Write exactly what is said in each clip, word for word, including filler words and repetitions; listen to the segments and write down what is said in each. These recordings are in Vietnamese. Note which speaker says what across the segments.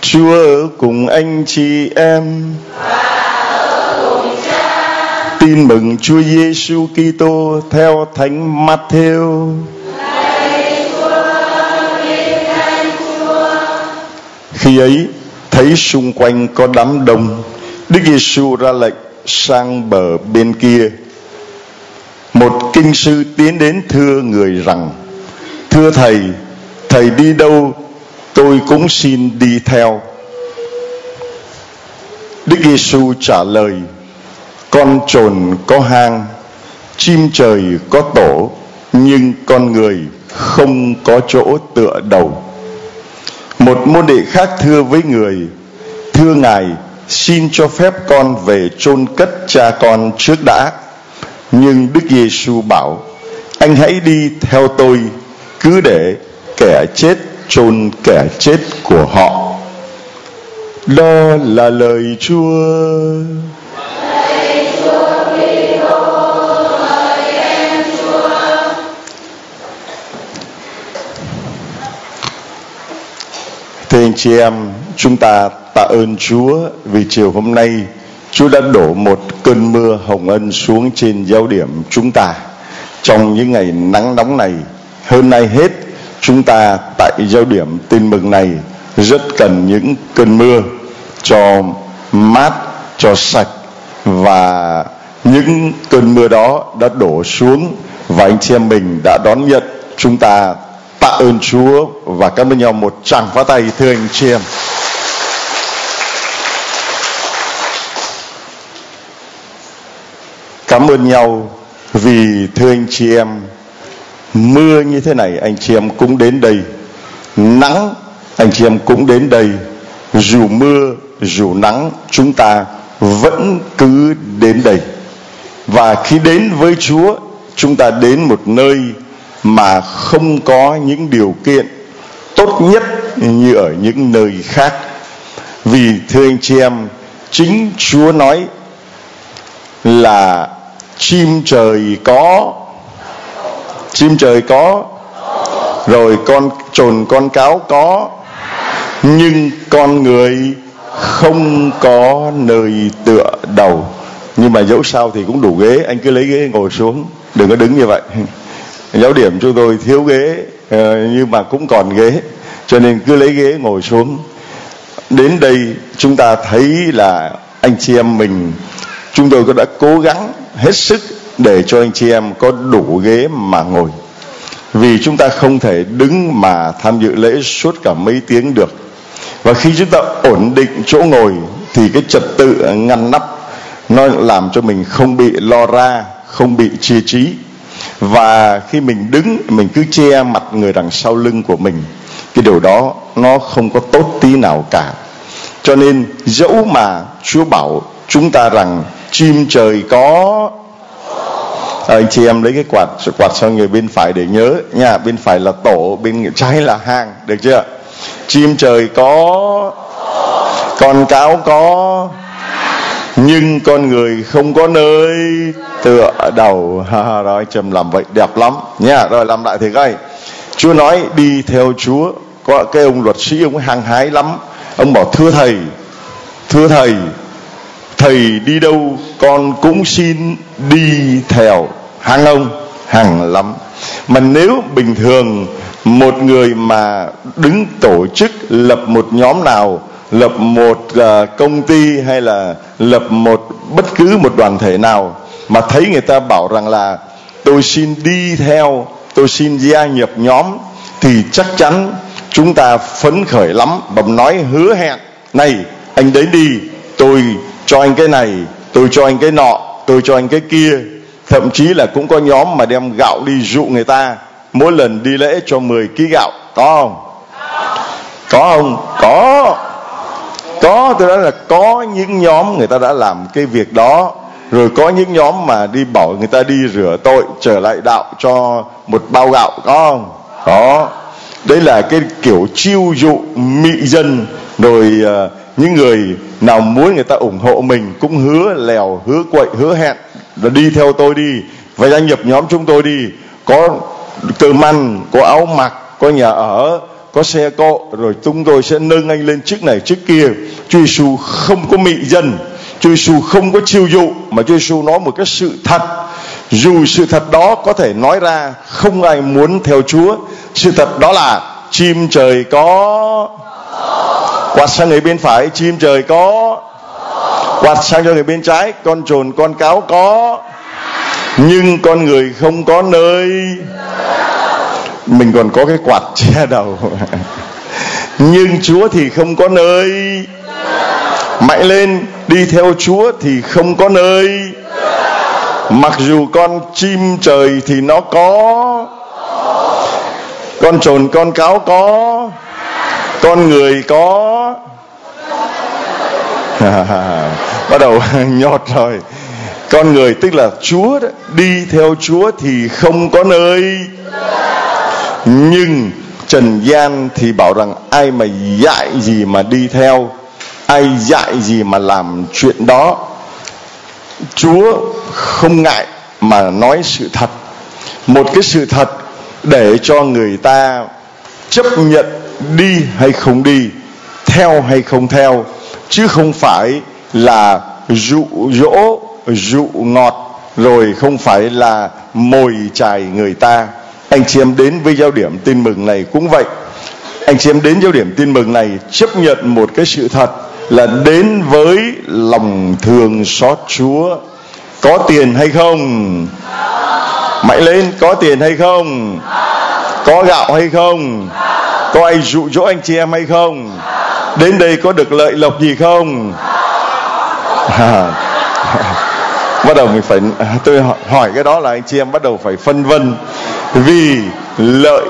Speaker 1: Chúa ở cùng anh chị em. Tin mừng Chúa Giêsu Kitô theo Thánh Matthew. Khi ấy, thấy xung quanh có đám đông, Đức Giêsu ra lệnh sang bờ bên kia. Một kinh sư tiến đến thưa người rằng: Thưa thầy, thầy đi đâu tôi cũng xin đi theo. Đức Giêsu trả lời: Con trồn có hang, chim trời có tổ, nhưng con người không có chỗ tựa đầu. Một môn đệ khác thưa với người: Thưa Ngài, xin cho phép con về chôn cất cha con trước đã. Nhưng Đức Giêsu bảo: Anh hãy đi theo tôi, cứ để kẻ chết chôn kẻ chết của họ. Đó là lời Chúa. Thưa anh chị em, chúng ta tạ ơn Chúa vì chiều hôm nay Chúa đã đổ một cơn mưa hồng ân xuống trên giáo điểm chúng ta. Trong những ngày nắng nóng này, hơn ai hết, chúng ta tại giáo điểm Tin Mừng này rất cần những cơn mưa cho mát, cho sạch. Và những cơn mưa đó đã đổ xuống và anh chị em mình đã đón nhận. Chúng ta tạ ơn Chúa và cảm ơn nhau một tràng pháo tay, thưa anh chị em. Cảm ơn nhau vì thưa anh chị em, mưa như thế này anh chị em cũng đến đây, nắng anh chị em cũng đến đây. Dù mưa dù nắng chúng ta vẫn cứ đến đây. Và khi đến với Chúa, chúng ta đến một nơi mà không có những điều kiện tốt nhất như ở những nơi khác. Vì thưa anh chị em, chính Chúa nói là chim trời có, chim trời có, rồi con trồn con cáo có, nhưng con người không có nơi tựa đầu. Nhưng mà dẫu sao thì cũng đủ ghế, anh cứ lấy ghế ngồi xuống, đừng có đứng như vậy. Giáo điểm chúng tôi thiếu ghế, nhưng mà cũng còn ghế, cho nên cứ lấy ghế ngồi xuống. Đến đây chúng ta thấy là anh chị em mình, chúng tôi cũng đã cố gắng hết sức để cho anh chị em có đủ ghế mà ngồi. Vì chúng ta không thể đứng mà tham dự lễ suốt cả mấy tiếng được. Và khi chúng ta ổn định chỗ ngồi thì cái trật tự ngăn nắp nó làm cho mình không bị lo ra, không bị chia trí. Và khi mình đứng, mình cứ che mặt người đằng sau lưng của mình, cái điều đó nó không có tốt tí nào cả. Cho nên dẫu mà Chúa bảo chúng ta rằng chim trời có, à, anh chị em lấy cái quạt quạt sang người bên phải để nhớ nha. Bên phải là tổ, bên trái là hang, được chưa? Chim trời có, con cáo có, nhưng con người không có nơi tựa đầu. Ha, rồi Trầm làm vậy đẹp lắm nha. Rồi làm lại thì coi. Chúa nói đi theo Chúa. Có cái ông luật sĩ, ông hăng hái lắm. Ông bảo: Thưa thầy, thưa thầy, thầy đi đâu con cũng xin đi theo. Hăng ông, hăng lắm. Mà nếu bình thường một người mà đứng tổ chức lập một nhóm nào, lập một uh, công ty hay là lập một bất cứ một đoàn thể nào mà thấy người ta bảo rằng là tôi xin đi theo, tôi xin gia nhập nhóm, thì chắc chắn chúng ta phấn khởi lắm và nói hứa hẹn: này anh đến đi, tôi cho anh cái này, tôi cho anh cái nọ, tôi cho anh cái kia. Thậm chí là cũng có nhóm mà đem gạo đi dụ người ta, mỗi lần đi lễ cho mười ký gạo. Có không? Có không? Có. Có, tôi nói là có những nhóm người ta đã làm cái việc đó. Rồi có những nhóm mà đi bảo người ta đi rửa tội trở lại đạo cho một bao gạo. Có không? Có. Đấy là cái kiểu chiêu dụ mị dân. Rồi uh, những người nào muốn người ta ủng hộ mình cũng hứa lèo, hứa quậy, hứa hẹn là đi theo tôi đi, và gia nhập nhóm chúng tôi đi. Có cơm ăn, có áo mặc, có nhà ở, có xe cộ, rồi chúng tôi sẽ nâng anh lên chức này chức kia. Chúa Giêsu không có mị dân, Chúa Giêsu không có chiêu dụ, mà Chúa Giêsu nói một cái sự thật. Dù sự thật đó có thể nói ra không ai muốn theo Chúa. Sự thật đó là chim trời có, quạt sang người bên phải, chim trời có, quạt sang cho người bên trái, con trồn con cáo có, nhưng con người không có nơi. Mình còn có cái quạt che đầu. Nhưng Chúa thì không có nơi. Mạnh lên, đi theo Chúa thì không có nơi. Mặc dù con chim trời thì nó có, con trồn con cáo có, con người có. Bắt đầu nhọt rồi. Con người tức là Chúa đó, đi theo Chúa thì không có nơi. Nhưng trần gian thì bảo rằng ai mà dạy gì mà đi theo, ai dạy gì mà làm chuyện đó. Chúa không ngại mà nói sự thật, một cái sự thật để cho người ta chấp nhận đi hay không đi, theo hay không theo, chứ không phải là dụ dỗ, dụ ngọt, rồi không phải là mồi chài người ta. Anh chị em đến với giáo điểm tin mừng này cũng vậy. Anh chị em đến giáo điểm tin mừng này chấp nhận một cái sự thật là đến với lòng thương xót Chúa. Có tiền hay không? Mạnh lên, có tiền hay không? Có gạo hay không? Có ai dụ dỗ anh chị em hay không? Đến đây có được lợi lộc gì không? À, bắt đầu mình phải, tôi hỏi cái đó là anh chị em bắt đầu phải phân vân. Vì lợi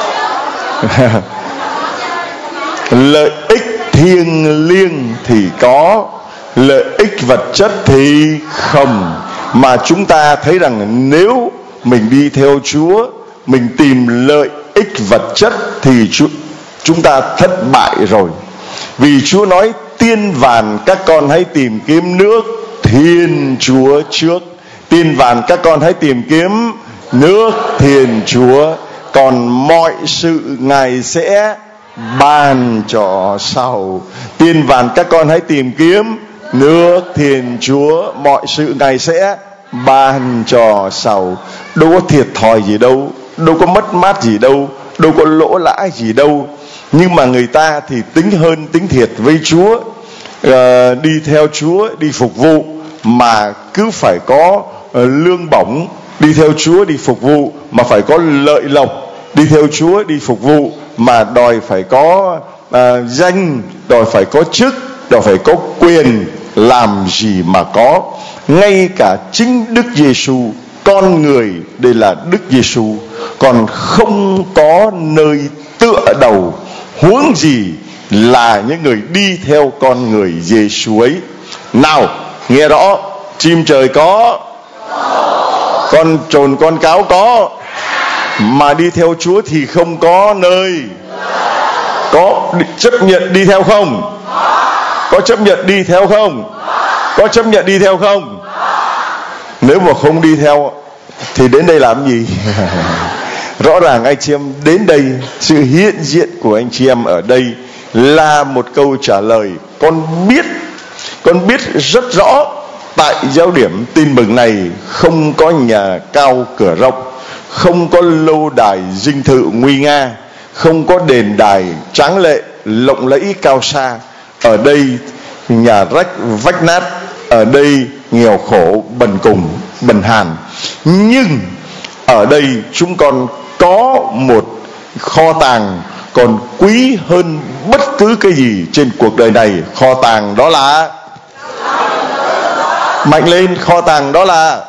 Speaker 1: lợi ích thiêng liêng thì có, lợi ích vật chất thì không. Mà chúng ta thấy rằng nếu mình đi theo Chúa, mình tìm lợi ích vật chất thì chúng ta thất bại rồi. Vì Chúa nói tiên vàn các con hãy tìm kiếm nước Thiên Chúa trước. Tiên vàn các con hãy tìm kiếm nước Thiên Chúa, còn mọi sự Ngài sẽ ban cho sau. Tiên vàn các con hãy tìm kiếm nước Thiên Chúa, mọi sự Ngài sẽ ban cho sau. Đâu có thiệt thòi gì đâu, đâu có mất mát gì đâu, đâu có lỗ lã gì đâu. Nhưng mà người ta thì tính hơn tính thiệt với Chúa, à, đi theo Chúa, đi phục vụ mà cứ phải có uh, lương bổng. Đi theo Chúa đi phục vụ mà phải có lợi lộc. Đi theo Chúa đi phục vụ mà đòi phải có uh, danh, đòi phải có chức, đòi phải có quyền. Làm gì mà có. Ngay cả chính Đức Giêsu, con người đây là Đức Giêsu, còn không có nơi tựa đầu, huống gì là những người đi theo con người Giêsu ấy. Nào nghe rõ, chim trời có, con trồn con cáo có, mà đi theo Chúa thì không có nơi. Có chấp nhận đi theo không? Có chấp nhận đi theo không? Có chấp nhận đi theo không? Nếu mà không đi theo thì đến đây làm gì? Rõ ràng anh chị em đến đây, sự hiện diện của anh chị em ở đây là một câu trả lời. Con biết, con biết rất rõ tại giáo điểm tin mừng này không có nhà cao cửa rộng, không có lâu đài dinh thự nguy nga, không có đền đài tráng lệ lộng lẫy cao xa. Ở đây nhà rách vách nát, ở đây nghèo khổ bần cùng bần hàn. Nhưng ở đây chúng con có một kho tàng còn quý hơn bất cứ cái gì trên cuộc đời này. Kho tàng đó là, mạnh lên, kho tàng đó là,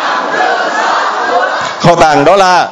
Speaker 1: kho tàng đó là.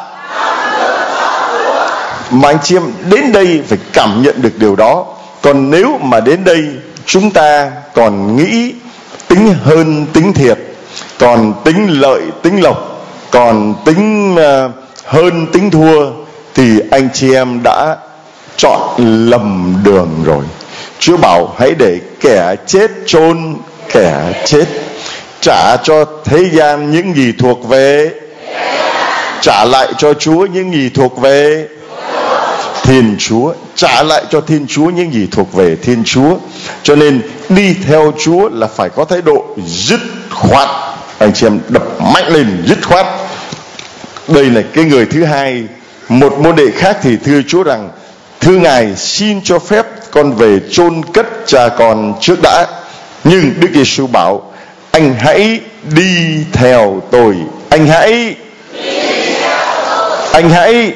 Speaker 1: Mà anh chị em đến đây phải cảm nhận được điều đó. Còn nếu mà đến đây chúng ta còn nghĩ tính hơn tính thiệt, còn tính lợi tính lộc, còn tính uh, hơn tính thua, thì anh chị em đã chọn lầm đường rồi. Chúa bảo hãy để kẻ chết chôn kẻ chết, trả cho thế gian những gì thuộc về, trả lại cho Chúa những gì thuộc về. Thiên Chúa, trả lại cho Thiên Chúa những gì thuộc về Thiên Chúa. Cho nên đi theo Chúa là phải có thái độ dứt khoát. Anh chị em đập mạnh lên, dứt khoát. Đây là cái người thứ hai. Một môn đệ khác thì thưa Chúa rằng: thưa Ngài, xin cho phép con về chôn cất cha con trước đã. Nhưng Đức Giêsu bảo: anh hãy đi theo tôi. Anh hãy Anh hãy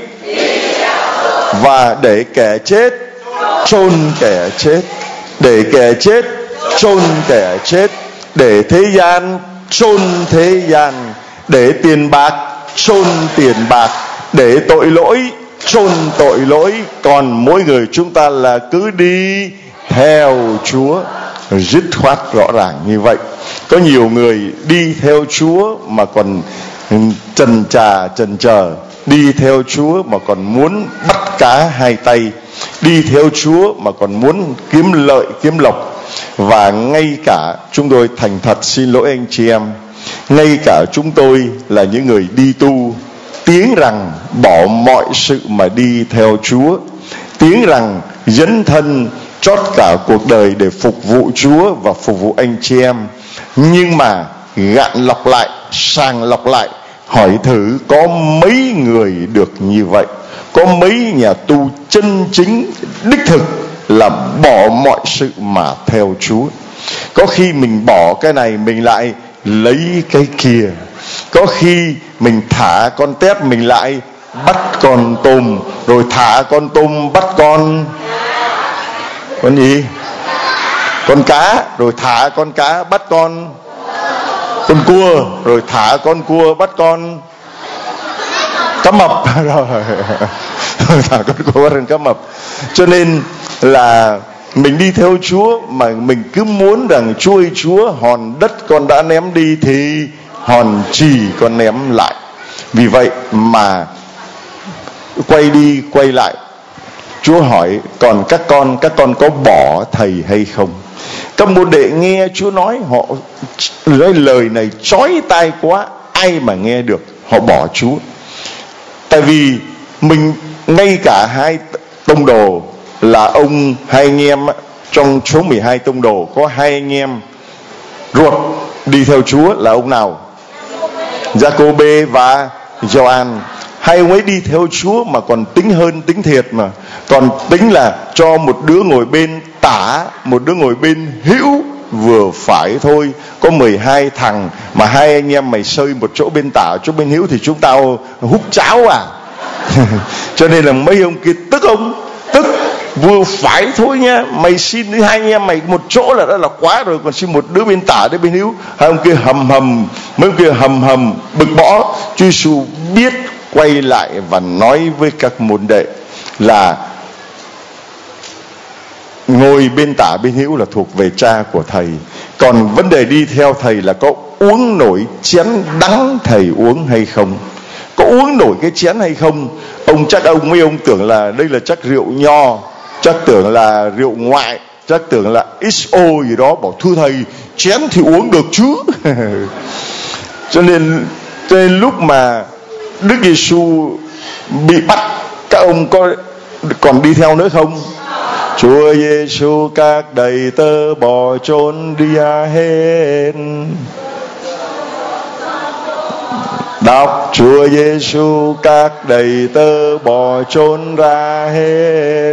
Speaker 1: Và để kẻ chết chôn kẻ chết, để kẻ chết chôn kẻ chết, để thế gian chôn thế gian, để tiền bạc chôn tiền bạc, để tội lỗi chôn tội lỗi. Còn mỗi người chúng ta là cứ đi theo Chúa, dứt khoát rõ ràng như vậy. Có nhiều người đi theo Chúa mà còn chần chà chần chờ, đi theo Chúa mà còn muốn bắt cá hai tay, đi theo Chúa mà còn muốn kiếm lợi kiếm lộc. Và ngay cả chúng tôi thành thật xin lỗi anh chị em, ngay cả chúng tôi là những người đi tu, tiếng rằng bỏ mọi sự mà đi theo Chúa, tiếng rằng dấn thân trót cả cuộc đời để phục vụ Chúa và phục vụ anh chị em. Nhưng mà gạn lọc lại, sàng lọc lại, hỏi thử có mấy người được như vậy? Có mấy nhà tu chân chính đích thực là bỏ mọi sự mà theo Chúa? Có khi mình bỏ cái này mình lại lấy cái kia, có khi mình thả con tép mình lại bắt con tôm, rồi thả con tôm bắt con con gì con cá, rồi thả con cá bắt con con cua, rồi thả con cua bắt con cá mập rồi thả con cua bắt con cá mập. Cho nên là mình đi theo Chúa mà mình cứ muốn rằng: Chúa ơi Chúa, hòn đất con đã ném đi thì hòn chì con ném lại. Vì vậy mà quay đi quay lại, Chúa hỏi: còn các con, các con có bỏ thầy hay không? Các môn đệ nghe Chúa nói, họ nói lời này chói tai quá, ai mà nghe được, họ bỏ Chúa. Tại vì mình, ngay cả hai tông đồ là ông, hai anh em trong số mười hai tông đồ, có hai anh em ruột đi theo Chúa là ông nào? Giacôbê và Gioan. Hai ông ấy đi theo Chúa mà còn tính hơn tính thiệt, mà còn tính là cho một đứa ngồi bên tả, một đứa ngồi bên hữu vừa phải thôi. Có mười hai thằng mà hai anh em mày sơi một chỗ bên tả, chỗ bên hữu thì chúng tao hút cháo à. Cho nên là mấy ông kia tức ông, tức vừa phải thôi nha, mày xin với hai anh em mày một chỗ là đã là quá rồi, còn xin một đứa bên tả đứa bên hữu. Hai ông kia hầm hầm, mấy ông kia hầm hầm bực bõ. Chúa Giêsu biết quay lại và nói với các môn đệ là ngồi bên tả bên hữu là thuộc về cha của thầy, còn vấn đề đi theo thầy là có uống nổi chén đắng thầy uống hay không, có uống nổi cái chén hay không. Ông chắc ông mấy ông tưởng là đây là chắc rượu nho, chắc tưởng là rượu ngoại, chắc tưởng là ích o gì đó, bảo thưa thầy chén thì uống được chứ. Cho nên, cho nên lúc mà Đức Giêsu bị bắt, các ông có còn đi theo nữa không? Chúa Giêsu các đầy tớ bỏ trốn đi hết. Đọc: Chúa Giêsu các đầy tớ bỏ trốn ra hết.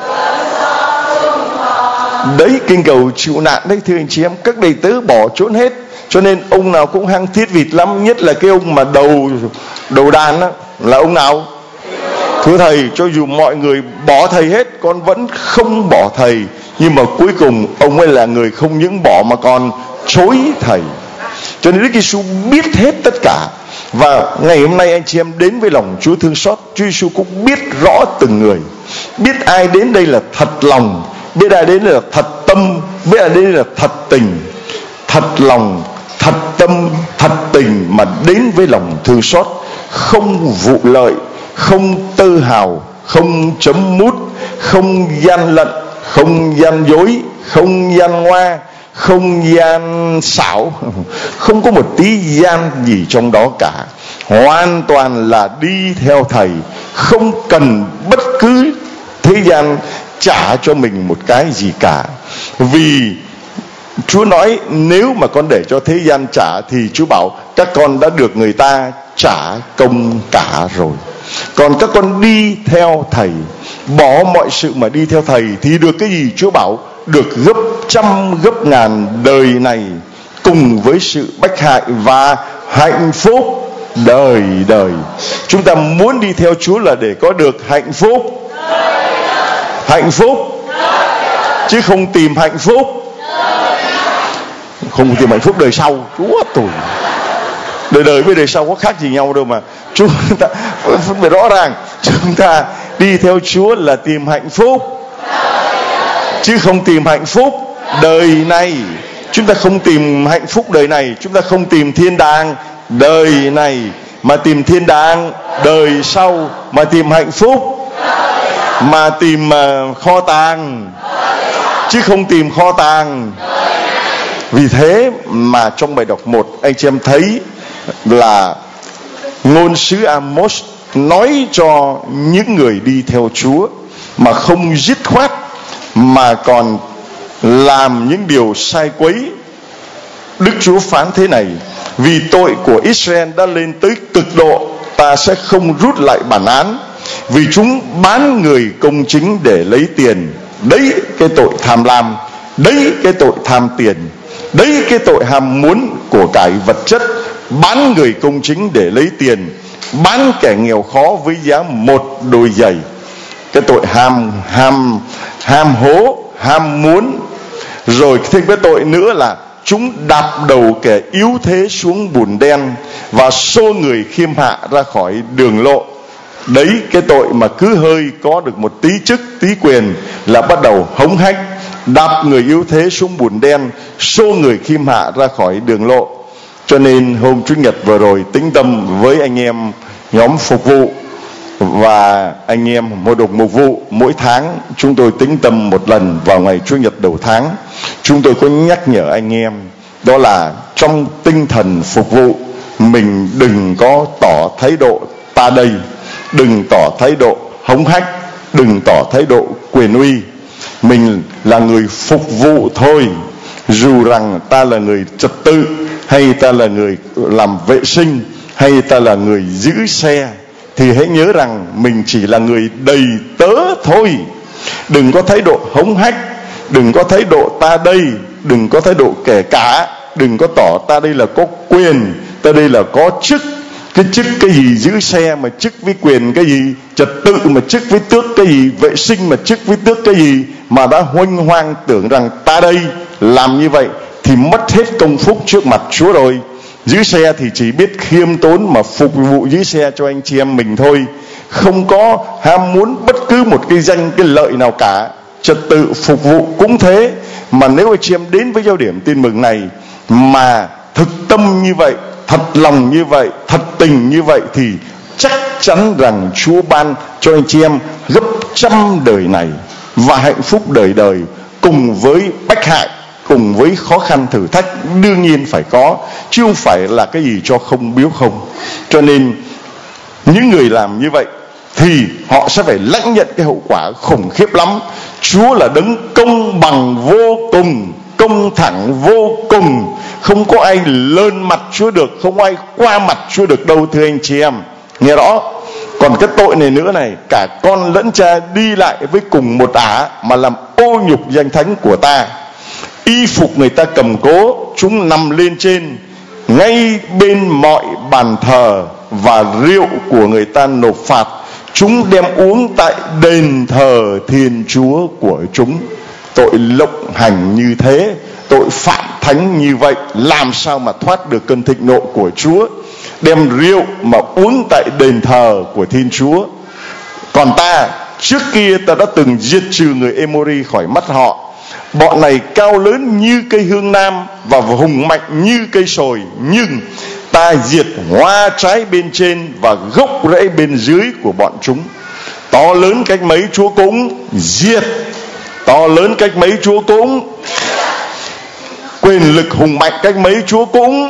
Speaker 1: Đấy, kinh cầu chịu nạn đấy thưa anh chị em, các đầy tớ bỏ trốn hết. Cho nên ông nào cũng hăng thiết vịt lắm, nhất là cái ông mà đầu đầu đàn đó, là ông nào? Thưa thầy, cho dù mọi người bỏ thầy hết, con vẫn không bỏ thầy. Nhưng mà cuối cùng ông ấy là người không những bỏ mà còn chối thầy. Cho nên Đức Giêsu biết hết tất cả. Và ngày hôm nay anh chị em đến với lòng Chúa thương xót, Chúa Giêsu cũng biết rõ từng người, biết ai đến đây là thật lòng, biết ai đến đây là thật tâm, biết ai đến đây là thật tình. Thật lòng, thật tâm, thật tình mà đến với lòng thương xót, không vụ lợi, không tơ hào, không chấm mút, không gian lận, không gian dối, không gian ngoa, không gian xảo, không có một tí gian gì trong đó cả. Hoàn toàn là đi theo thầy, không cần bất cứ thế gian trả cho mình một cái gì cả. Vì Chúa nói nếu mà con để cho thế gian trả thì Chúa bảo các con đã được người ta trả công cả rồi. Còn các con đi theo Thầy, bỏ mọi sự mà đi theo Thầy thì được cái gì? Chúa bảo được gấp trăm gấp ngàn đời này, cùng với sự bách hại và hạnh phúc đời đời. Chúng ta muốn đi theo Chúa là để có được hạnh phúc, hạnh phúc, chứ không tìm hạnh phúc, không tìm hạnh phúc đời sau. Chúa tôi, đời đời với đời sau có khác gì nhau đâu mà. Chúng ta phân biệt rõ ràng, chúng ta đi theo Chúa là tìm hạnh phúc, chứ không tìm hạnh phúc đời này. Chúng ta không tìm hạnh phúc đời này, chúng ta không tìm thiên đàng đời này, mà tìm thiên đàng đời sau, mà tìm hạnh phúc, mà tìm uh, kho tàng, chứ không tìm kho tàng. Vì thế mà trong bài đọc một, anh chị em thấy là ngôn sứ Amos nói cho những người đi theo Chúa mà không dứt khoát, mà còn làm những điều sai quấy. Đức Chúa phán thế này: vì tội của Israel đã lên tới cực độ, ta sẽ không rút lại bản án, vì chúng bán người công chính để lấy tiền. Đấy cái tội tham lam, đấy cái tội tham tiền, đấy cái tội ham muốn của cải vật chất. Bán người công chính để lấy tiền, bán kẻ nghèo khó với giá một đôi giày. Cái tội ham ham ham hố, ham muốn. Rồi thêm cái tội nữa là chúng đạp đầu kẻ yếu thế xuống bùn đen và xô người khiêm hạ ra khỏi đường lộ. Đấy cái tội mà cứ hơi có được một tí chức tí quyền là bắt đầu hống hách, đạp người yếu thế xuống bùn đen, xô người khiêm hạ ra khỏi đường lộ. Cho nên hôm Chủ nhật vừa rồi tĩnh tâm với anh em nhóm phục vụ và anh em hội đồng mục vụ, mỗi tháng chúng tôi tĩnh tâm một lần vào ngày Chủ nhật đầu tháng. Chúng tôi có nhắc nhở anh em, đó là trong tinh thần phục vụ mình đừng có tỏ thái độ ta đây, đừng tỏ thái độ hống hách, đừng tỏ thái độ quyền uy. Mình là người phục vụ thôi, dù rằng ta là người trật tự, hay ta là người làm vệ sinh, hay ta là người giữ xe, thì hãy nhớ rằng mình chỉ là người đầy tớ thôi. Đừng có thái độ hống hách, đừng có thái độ ta đây, đừng có thái độ kể cả, đừng có tỏ ta đây là có quyền, ta đây là có chức. Cái chức cái gì giữ xe mà chức với quyền cái gì, trật tự mà chức với tước cái gì, vệ sinh mà chức với tước cái gì, mà đã huênh hoang tưởng rằng ta đây làm như vậy thì mất hết công phúc trước mặt Chúa rồi. Giữ xe thì chỉ biết khiêm tốn mà phục vụ giữ xe cho anh chị em mình thôi, không có ham muốn bất cứ một cái danh cái lợi nào cả. Trật tự phục vụ cũng thế. Mà nếu anh chị em đến với Giao Điểm Tin Mừng này mà thực tâm như vậy, thật lòng như vậy, thật tình như vậy, thì chắc chắn rằng Chúa ban cho anh chị em gấp trăm đời này và hạnh phúc đời đời, cùng với bách hại, cùng với khó khăn thử thách đương nhiên phải có, chứ không phải là cái gì cho không biếu không. Cho nên những người làm như vậy thì họ sẽ phải lãnh nhận cái hậu quả khủng khiếp lắm. Chúa là đấng công bằng vô cùng, công thẳng vô cùng, không có ai lơn mặt Chúa được, không ai qua mặt Chúa được đâu, thưa anh chị em, nghe rõ. Còn cái tội này nữa này, cả con lẫn cha đi lại với cùng một ả mà làm ô nhục danh thánh của ta. Y phục người ta cầm cố, chúng nằm lên trên ngay bên mọi bàn thờ, và rượu của người ta nộp phạt, chúng đem uống tại đền thờ Thiên Chúa của chúng. Tội lộng hành như thế, tội phạm thánh như vậy, làm sao mà thoát được cơn thịnh nộ của Chúa? Đem rượu mà uống tại đền thờ của Thiên Chúa. Còn ta, trước kia ta đã từng diệt trừ người Emori khỏi mắt họ. Bọn này cao lớn như cây hương nam và hùng mạnh như cây sồi, nhưng ta diệt hoa trái bên trên và gốc rễ bên dưới của bọn chúng. To lớn cách mấy Chúa cũng diệt, to lớn cách mấy Chúa cũng, quyền lực hùng mạnh cách mấy Chúa cũng.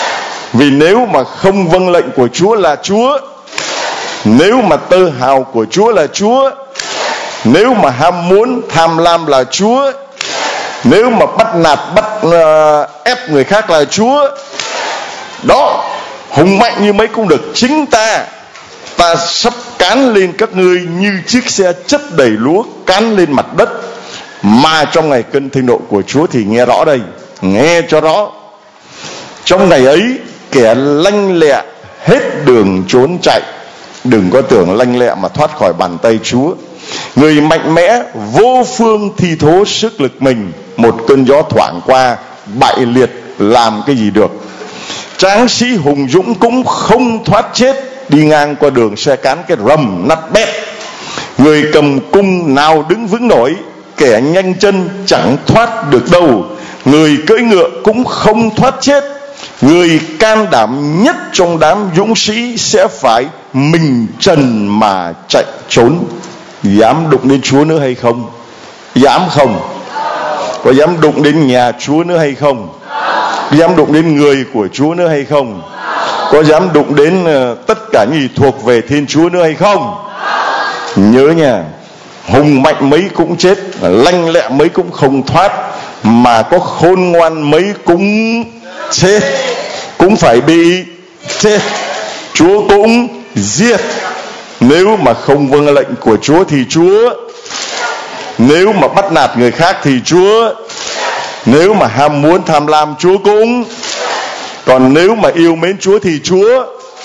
Speaker 1: Vì nếu mà không vâng lệnh của Chúa là Chúa, nếu mà tơ hào của Chúa là Chúa, Nếu mà ham muốn tham lam là Chúa, nếu mà bắt nạt bắt uh, ép người khác là Chúa. Đó, hùng mạnh như mấy cũng được. Chính ta ta sắp cán lên các ngươi như chiếc xe chất đầy lúa cán lên mặt đất. Mà trong ngày cơn thịnh nộ của Chúa thì nghe rõ đây, nghe cho rõ. Trong ngày ấy, kẻ lanh lẹ hết đường trốn chạy. Đừng có tưởng lanh lẹ mà thoát khỏi bàn tay Chúa. Người mạnh mẽ vô phương thi thố sức lực mình. Một cơn gió thoảng qua, bại liệt làm cái gì được. Tráng sĩ hùng dũng cũng không thoát chết. Đi ngang qua đường xe cán cái rầm nát bét. Người cầm cung nào đứng vững nổi. Kẻ nhanh chân chẳng thoát được đâu. Người cưỡi ngựa cũng không thoát chết. Người can đảm nhất trong đám dũng sĩ sẽ phải mình trần mà chạy trốn. Dám đụng đến Chúa nữa hay không? Dám không? Có dám đụng đến nhà Chúa nữa hay không? Dám đụng đến người của Chúa nữa hay không? Có dám đụng đến uh, tất cả những gì thuộc về Thiên Chúa nữa hay không? Nhớ nha, hùng mạnh mấy cũng chết, lanh lẹ mấy cũng không thoát, mà có khôn ngoan mấy cũng chết, cũng phải bị chết. Chúa cũng giết. Nếu mà không vâng lệnh của Chúa thì Chúa. Nếu mà bắt nạt người khác thì Chúa. Nếu mà ham muốn tham lam Chúa cũng. Còn nếu mà yêu mến Chúa thì Chúa.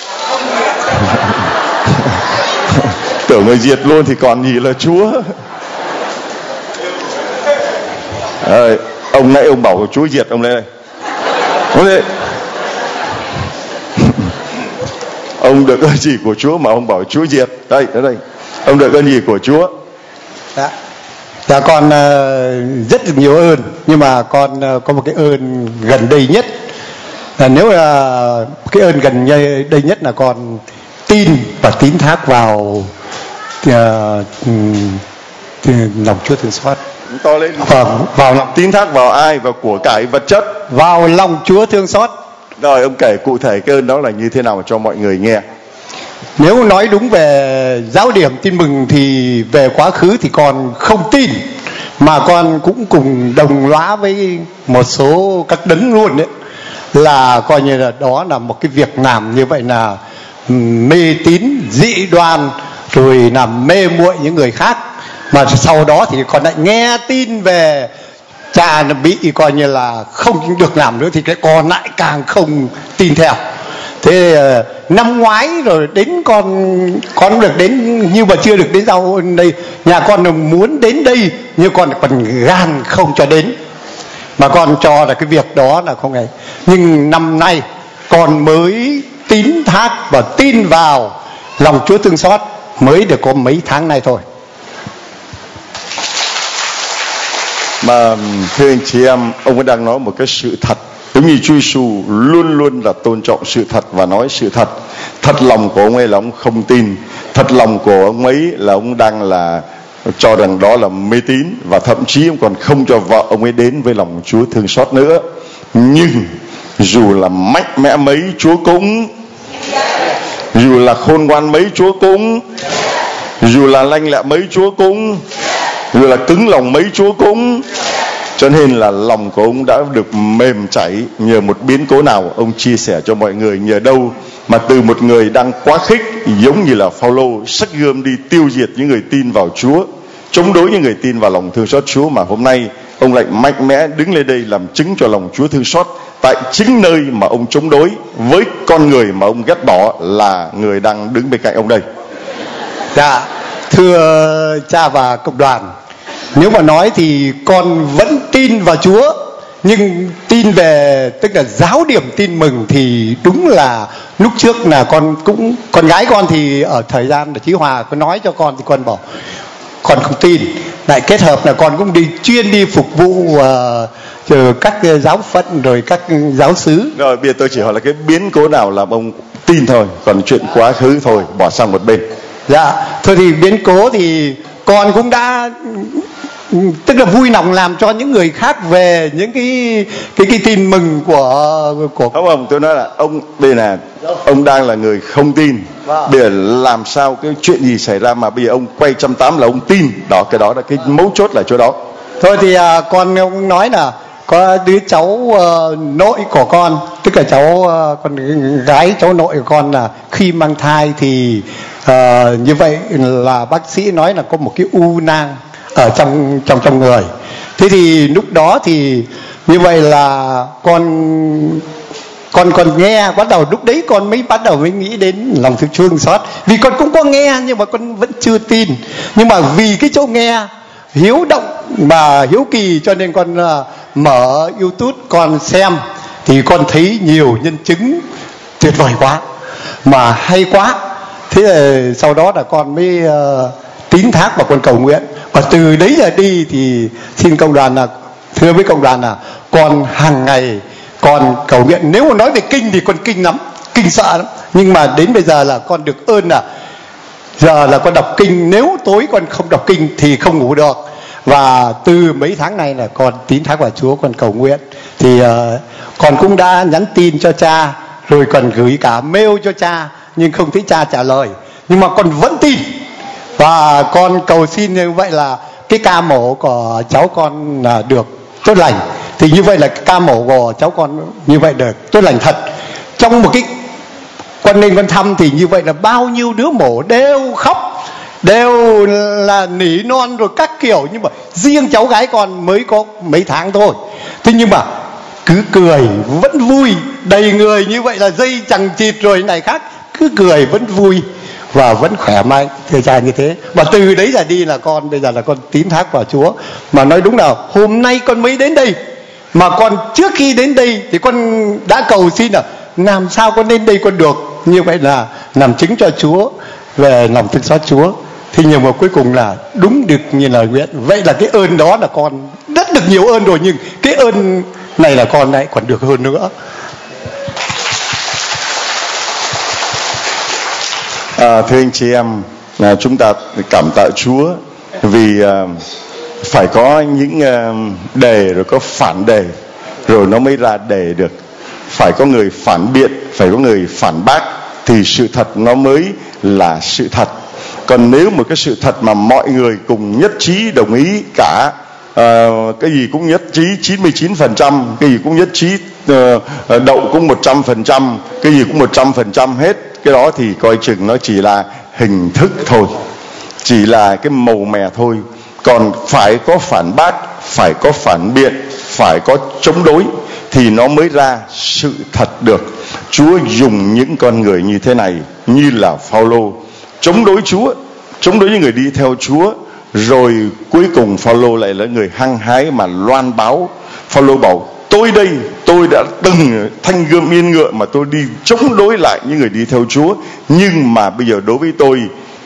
Speaker 1: Tưởng người diệt luôn thì còn gì là Chúa. À, ông nãy ông bảo Chúa diệt, ông lên đây. Ông lên đây. Ông được ơn gì của Chúa mà ông bảo Chúa diệt? Đây, ở đây. Ông được ơn gì của Chúa?
Speaker 2: Dạ, dạ con uh, rất là nhiều ơn. Nhưng mà con uh, có một cái ơn gần đây nhất. À, nếu là uh, cái ơn gần đây nhất là con tin và tín thác vào uh, um, lòng Chúa thương xót.
Speaker 1: To lên.
Speaker 2: Vào, vào lòng
Speaker 1: tín thác vào ai? Vào của cải vật chất.
Speaker 2: Vào lòng Chúa thương xót.
Speaker 1: Rồi ông kể cụ thể cái ơn đó là như thế nào cho mọi người nghe.
Speaker 2: Nếu nói đúng về giáo điểm tin mừng thì về quá khứ thì con không tin, mà con cũng cùng đồng lõa với một số các đấng luôn đấy, là coi như là đó là một cái việc làm như vậy là mê tín dị đoan, rồi làm mê muội những người khác. Mà sau đó thì con lại nghe tin về cha nó bị coi như là không được làm nữa, thì cái con lại càng không tin theo. Thế năm ngoái rồi đến con con được đến, nhưng mà chưa được đến đâu đây. Nhà con muốn đến đây nhưng con còn gan không cho đến, mà con cho là cái việc đó là không ấy. Nhưng năm nay con mới tín thác và tin vào lòng Chúa thương xót mới được có mấy tháng nay thôi.
Speaker 1: Mà thưa anh chị em, ông ấy đang nói một cái sự thật. Giống như Chúa Giêsu luôn luôn là tôn trọng sự thật và nói sự thật. Thật lòng của ông ấy là ông không tin. Thật lòng của ông ấy là ông đang là cho rằng đó là mê tín, và thậm chí ông còn không cho vợ ông ấy đến với lòng Chúa thương xót nữa. Nhưng dù là mạnh mẽ mấy Chúa cũng, dù là khôn ngoan mấy Chúa cũng, dù là lanh lẹ mấy Chúa cũng, dù là cứng lòng mấy Chúa cũng. Cho nên là lòng của ông đã được mềm chảy nhờ một biến cố nào. Ông chia sẻ cho mọi người nhờ đâu mà từ một người đang quá khích, giống như là Phao-lô xách gươm đi tiêu diệt những người tin vào Chúa, chống đối những người tin vào lòng thương xót Chúa, mà hôm nay ông lại mạnh mẽ đứng lên đây làm chứng cho lòng Chúa thương xót tại chính nơi mà ông chống đối với con người mà ông ghét bỏ, là người đang đứng bên cạnh ông đây.
Speaker 2: Dạ, thưa cha và cộng đoàn, nếu mà nói thì con vẫn tin vào Chúa, nhưng tin về tức là giáo điểm tin mừng thì đúng là lúc trước là con cũng, con gái con thì ở thời gian để Chí Hòa có nói cho con thì con bảo con không tin. Lại kết hợp là con cũng đi chuyên đi phục vụ uh, các giáo phận rồi các giáo xứ.
Speaker 1: Rồi bây giờ tôi chỉ hỏi là cái biến cố nào làm ông tin thôi, còn chuyện quá khứ thôi bỏ sang một bên.
Speaker 2: Dạ, thôi thì biến cố thì con cũng đã tức là vui lòng làm cho những người khác về những cái cái cái tin mừng của của
Speaker 1: không không tôi nói là ông đây là ông đang là người không tin.
Speaker 2: Vâng.
Speaker 1: Bây giờ làm sao cái chuyện gì xảy ra mà bây giờ ông quay trăm tám là ông tin đó, cái đó là cái mấu chốt là chỗ đó.
Speaker 2: Thôi thì à, con ông nói là có đứa cháu uh, nội của con, tức là cháu uh, con gái cháu nội của con là khi mang thai thì uh, như vậy là bác sĩ nói là có một cái u nang ở trong trong trong người. Thế thì lúc đó thì như vậy là con con còn nghe, bắt đầu lúc đấy con mới bắt đầu mới nghĩ đến lòng thương thương xót, vì con cũng có nghe nhưng mà con vẫn chưa tin. Nhưng mà vì cái chỗ nghe hiếu động và hiếu kỳ cho nên con uh, mở YouTube con xem, thì con thấy nhiều nhân chứng tuyệt vời quá mà hay quá. Thế là sau đó là con mới uh, tín thác và con cầu nguyện, và từ đấy giờ đi thì xin công đoàn là thưa với công đoàn là con hàng ngày con cầu nguyện. Nếu mà nói về kinh thì con kinh lắm, kinh sợ lắm, nhưng mà đến bây giờ là con được ơn là giờ là con đọc kinh, nếu tối con không đọc kinh thì không ngủ được. Và từ mấy tháng này là con tín thác vào Chúa, con cầu nguyện. Thì uh, con cũng đã nhắn tin cho cha, rồi còn gửi cả mail cho cha, nhưng không thấy cha trả lời. Nhưng mà con vẫn tin, và con cầu xin như vậy là cái ca mổ của cháu con là được tốt lành. Thì như vậy là ca mổ của cháu con như vậy được tốt lành thật. Trong một cái con nên con thăm thì như vậy là bao nhiêu đứa mổ đều khóc, đều là nỉ non rồi các kiểu, nhưng mà riêng cháu gái con mới có mấy tháng thôi. Thế nhưng mà cứ cười vẫn vui, đầy người như vậy là dây chằng chịt rồi này khác, cứ cười vẫn vui và vẫn khỏe mạnh, thưa cha như thế. Và từ đấy là đi là con bây giờ là con tín thác vào Chúa. Mà nói đúng là hôm nay con mới đến đây, mà con trước khi đến đây thì con đã cầu xin là làm sao con đến đây con được như vậy là làm chứng cho Chúa về lòng thương xót Chúa. Thế nhưng mà cuối cùng là đúng được như lời nguyện. Vậy là cái ơn đó là con rất được nhiều ơn rồi, nhưng cái ơn này là con lại còn được hơn nữa.
Speaker 1: À, thưa anh chị em, à, chúng ta cảm tạ Chúa vì à, phải có những à, đề rồi có phản đề, rồi nó mới ra đề được. Phải có người phản biện, phải có người phản bác, thì sự thật nó mới là sự thật. Còn nếu một cái sự thật mà mọi người cùng nhất trí đồng ý cả, à, cái gì cũng nhất trí chín mươi chín phần trăm, cái gì cũng nhất trí à, đậu cũng một trăm phần trăm, cái gì cũng một trăm phần trăm hết, cái đó thì coi chừng nó chỉ là hình thức thôi, chỉ là cái màu mè thôi. Còn phải có phản bác, phải có phản biện, phải có chống đối thì nó mới ra sự thật được. Chúa dùng những con người như thế này, như là Phao-lô, chống đối Chúa, chống đối những người đi theo Chúa, rồi cuối cùng Phao-lô lại là người hăng hái mà loan báo. Phao-lô bảo tôi đây, tôi đã từng thanh gươm yên ngựa mà tôi đi chống đối lại những người đi theo Chúa, nhưng mà bây giờ đối với tôi,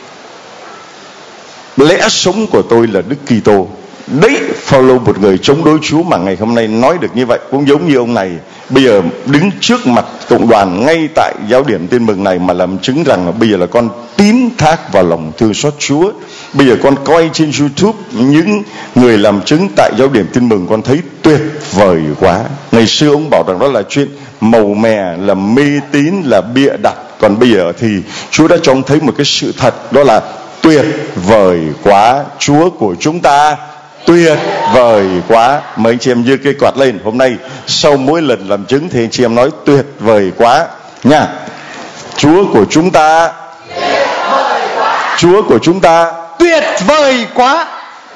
Speaker 1: lẽ sống của tôi là Đức Kitô. Đấy, Phao-lô một người chống đối Chúa mà ngày hôm nay nói được như vậy, cũng giống như ông này bây giờ đứng trước mặt cộng đoàn ngay tại giáo điểm Tin Mừng này mà làm chứng rằng là bây giờ là con tín thác vào lòng thương xót Chúa. Bây giờ con coi trên YouTube những người làm chứng tại giáo điểm Tin Mừng, con thấy tuyệt vời quá. Ngày xưa ông bảo rằng đó là chuyện màu mè, là mê tín, là bịa đặt. Còn bây giờ thì Chúa đã cho ông thấy một cái sự thật, đó là tuyệt vời quá. Chúa của chúng ta tuyệt vời quá. Mấy anh chị em giơ cây quạt lên. Hôm nay sau mỗi lần làm chứng thì anh chị em nói tuyệt vời quá nha. Chúa của chúng ta tuyệt vời quá. Chúa của chúng ta
Speaker 2: tuyệt vời quá.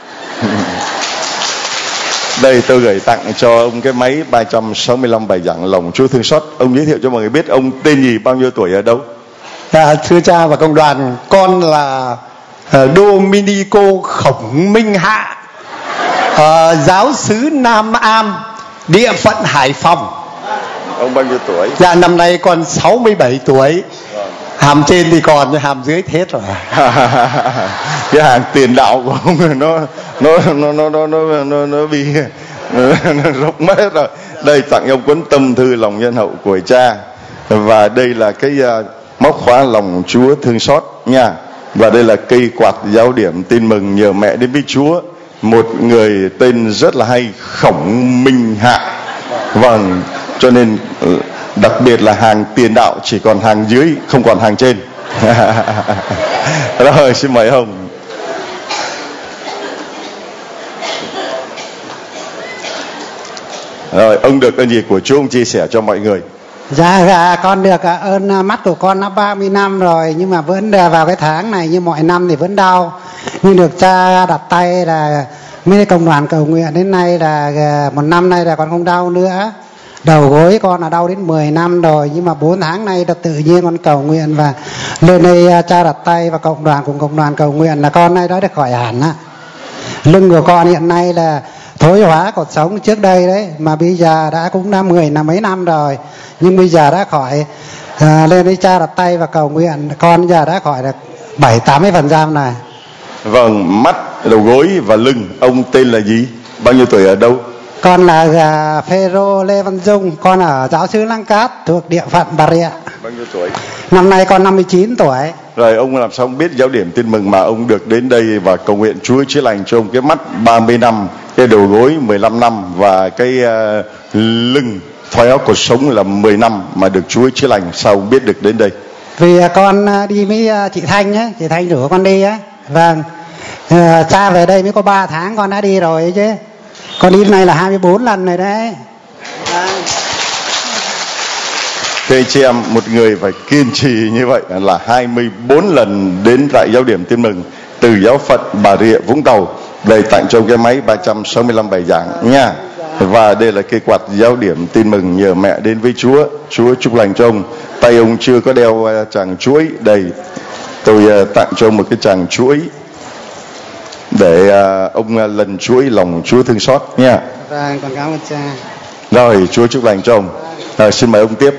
Speaker 1: Đây tôi gửi tặng cho ông cái máy ba trăm sáu mươi lăm bài giảng lòng Chúa thương xót. Ông giới thiệu cho mọi người biết ông tên gì, bao nhiêu tuổi, ở đâu?
Speaker 2: À, thưa cha và công đoàn, con là uh, Dominico Khổng Minh Hạ, uh, giáo xứ Nam Am, địa phận Hải Phòng.
Speaker 1: Ông bao nhiêu tuổi?
Speaker 2: Dạ năm nay con sáu mươi bảy tuổi. Hàm trên thì còn, hàm dưới thì hết rồi.
Speaker 1: Cái hàng tiền đạo của ông nó nó nó nó nó nó nó, nó bị rộng mất rồi. Đây tặng ông cuốn tâm thư lòng nhân hậu của cha, và đây là cái uh, móc khóa lòng Chúa thương xót nha, và đây là cây quạt giáo điểm Tin Mừng nhờ mẹ đến với Chúa. một người tên rất là hay, Khổng Minh Hạ. Vâng, cho nên đặc biệt là hàng tiền đạo chỉ còn hàng dưới, không còn hàng trên. Rồi, xin mời ông. Rồi, ông được ơn gì của Chúa, ông chia sẻ cho mọi người.
Speaker 3: Dạ, dạ con được ơn mắt của con đã ba mươi năm rồi, nhưng mà vẫn vào cái tháng này như mọi năm thì vẫn đau. Nhưng được cha đặt tay là mấy công đoàn cầu nguyện đến nay là một năm nay là con không đau nữa. Đầu gối con là đau đến mười năm rồi, nhưng mà bốn tháng nay là tự nhiên con cầu nguyện và lên đây cha đặt tay và cộng đoàn cùng cộng đoàn cầu nguyện là con nay đã được khỏi hẳn á. Lưng của con hiện nay là thối hóa cột sống trước đây đấy, mà bây giờ đã cũng đã mười là mấy năm rồi, nhưng bây giờ đã khỏi. À, lên đây cha đặt tay và cầu nguyện con giờ đã khỏi được bảy tám mươi phần trăm này.
Speaker 1: Vâng, mắt, đầu gối và lưng. Ông tên là gì, bao nhiêu tuổi, ở đâu?
Speaker 3: Con là uh, Phêrô Lê Văn Dung, con ở giáo xứ Lăng Cát thuộc địa phận Bà Rịa.
Speaker 1: Bao nhiêu tuổi?
Speaker 3: Năm nay con năm mươi chín tuổi.
Speaker 1: Rồi ông làm sao biết giáo điểm tin mừng mà ông được đến đây và cầu nguyện Chúa chữa lành cho ông cái mắt ba mươi năm, cái đầu gối mười lăm năm và cái uh, lưng thoái hóa cột sống là mười năm mà được Chúa chữa lành? Sao ông biết được đến đây?
Speaker 3: Vì uh, con uh, đi với uh, chị Thanh á, chị Thanh rủ con đi á. Vâng. Uh, cha về đây mới có ba tháng con đã đi rồi ấy chứ. Con đi này là hai mươi bốn lần rồi đấy. À.
Speaker 1: Thưa chị em, một người phải kiên trì như vậy là hai mươi bốn lần đến tại giáo điểm tin mừng từ giáo phận Bà Rịa Vũng Tàu, đầy tặng cho cái máy ba trăm sáu mươi lăm bài giảng nha. Và đây là cây quạt giáo điểm tin mừng nhờ mẹ đến với Chúa. Chúa chúc lành cho ông. Tay ông chưa có đeo chàng chuỗi, đây tôi tặng cho ông một cái chàng chuỗi để uh, ông uh, lần chuỗi lòng Chúa thương xót nha.
Speaker 3: Vâng, con cảm ơn cha.
Speaker 1: Rồi, Chúa chúc lành cho ông. Rồi, xin mời ông tiếp.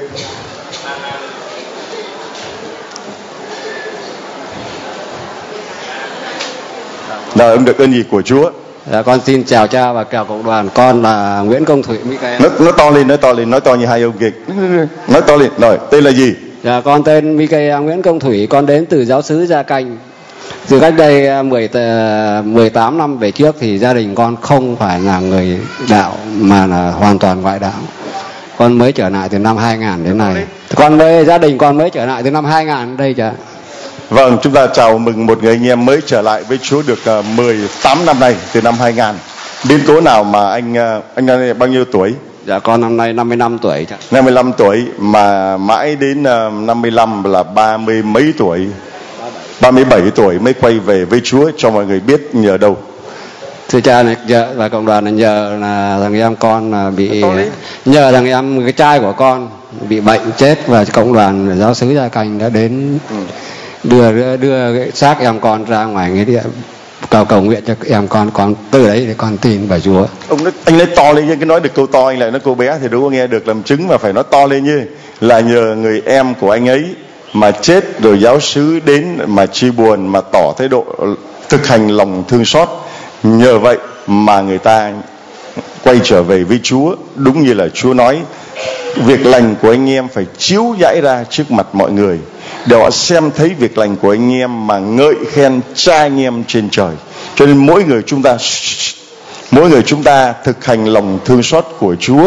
Speaker 1: Rồi, ông được ơn gì của Chúa?
Speaker 4: Dạ, con xin chào cha và chào cộng đoàn. Con là Nguyễn Công Thủy Michael.
Speaker 1: Nó, nó to lên, nói to lên, nói to như hai ông kia. Nói to lên. Rồi, tên là gì?
Speaker 4: Dạ, con tên Michael Nguyễn Công Thủy. Con đến từ giáo xứ Gia Canh. Từ cách đây mười tám năm về trước thì gia đình con không phải là người đạo mà là hoàn toàn ngoại đạo. Con mới trở lại từ năm hai nghìn đến nay. Con mới gia đình con mới trở lại từ năm hai nghìn đến đây cha.
Speaker 1: Vâng, chúng ta chào mừng một người anh em mới trở lại với Chúa được uh, mười tám năm nay, từ năm hai nghìn. Biến cố nào mà anh uh, anh là bao nhiêu tuổi?
Speaker 4: Dạ, con năm nay năm mươi lăm tuổi cha.
Speaker 1: năm mươi lăm tuổi mà mãi đến uh, năm mươi lăm là ba mươi mấy tuổi. ba mươi bảy tuổi mới quay về với Chúa, cho mọi người biết nhờ đâu?
Speaker 4: Thưa cha này, và cộng đoàn là nhờ là thằng em con là bị nhờ thằng em cái trai của con bị bệnh chết, và cộng đoàn giáo xứ Gia Canh đã đến đưa đưa, đưa cái xác em con ra ngoài nghĩa địa cầu cầu nguyện cho em con, con từ đấy thì con tin vào Chúa.
Speaker 1: Ông nói, anh nói to lên, cái nói được câu to anh lại nói câu bé thì đâu có nghe được, làm chứng mà phải nói to lên như là nhờ người em của anh ấy mà chết rồi giáo xứ đến mà chia buồn, mà tỏ thái độ thực hành lòng thương xót, nhờ vậy mà người ta quay trở về với Chúa. Đúng như là Chúa nói, việc lành của anh em phải chiếu rãi ra trước mặt mọi người để họ xem thấy việc lành của anh em mà ngợi khen Cha anh em trên trời. Cho nên mỗi người chúng ta mỗi người chúng ta thực hành lòng thương xót của Chúa.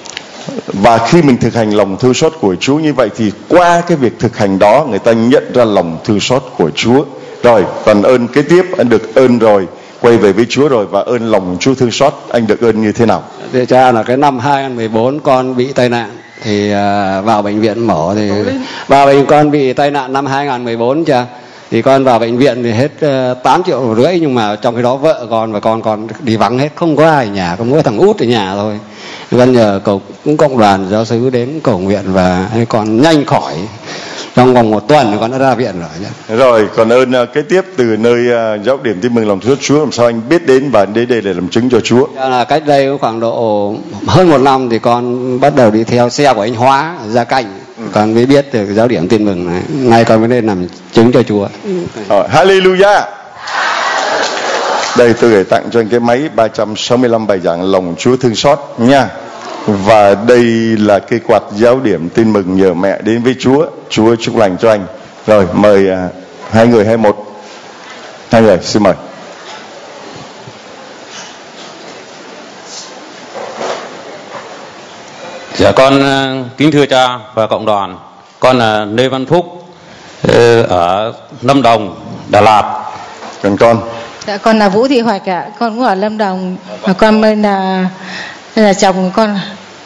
Speaker 1: Và khi mình thực hành lòng thương xót của Chúa như vậy thì qua cái việc thực hành đó người ta nhận ra lòng thương xót của Chúa. Rồi, còn ơn kế tiếp, anh được ơn rồi, quay về với Chúa rồi, và ơn lòng Chúa thương xót, anh được ơn như thế nào?
Speaker 4: Thưa cha là cái năm hai nghìn mười bốn con bị tai nạn thì uh, vào bệnh viện mổ thì vào bệnh con bị tai nạn năm hai nghìn mười bốn cha. Thì con vào bệnh viện thì hết uh, tám triệu rưỡi, nhưng mà trong cái đó vợ con và con còn đi vắng hết, không có ai ở nhà, có mỗi thằng út ở nhà thôi. Con nhờ cầu cũng cộng đoàn giáo xứ đến cầu nguyện và con nhanh khỏi, trong vòng một tuần con đã ra viện rồi nhé.
Speaker 1: Rồi, còn ơn uh, kế tiếp từ nơi uh, giáo điểm tin mừng lòng thương xót Chúa, làm sao anh biết đến và đến đây để làm chứng cho Chúa?
Speaker 4: Là cách đây khoảng độ hơn một năm thì con bắt đầu đi theo xe của anh Hóa Gia Canh. Ừ. Con mới biết được giáo điểm tin mừng này, nay con mới nên làm chứng cho Chúa.
Speaker 1: Rồi, hallelujah. Đây tôi gửi tặng cho anh cái máy ba trăm sáu mươi lăm bài giảng lòng Chúa thương xót nha. Và đây là cây quạt giáo điểm tin mừng nhờ mẹ đến với Chúa. Chúa chúc lành cho anh. Rồi, mời uh, hai người hay một hai người xin mời.
Speaker 5: Dạ con kính thưa cha và cộng đoàn, con là Lê Văn Phúc ở Lâm Đồng, Đà Lạt.
Speaker 1: Còn con?
Speaker 6: Dạ con là Vũ Thị Hoạch ạ, con cũng ở Lâm Đồng, và con bên là đây là chồng của con.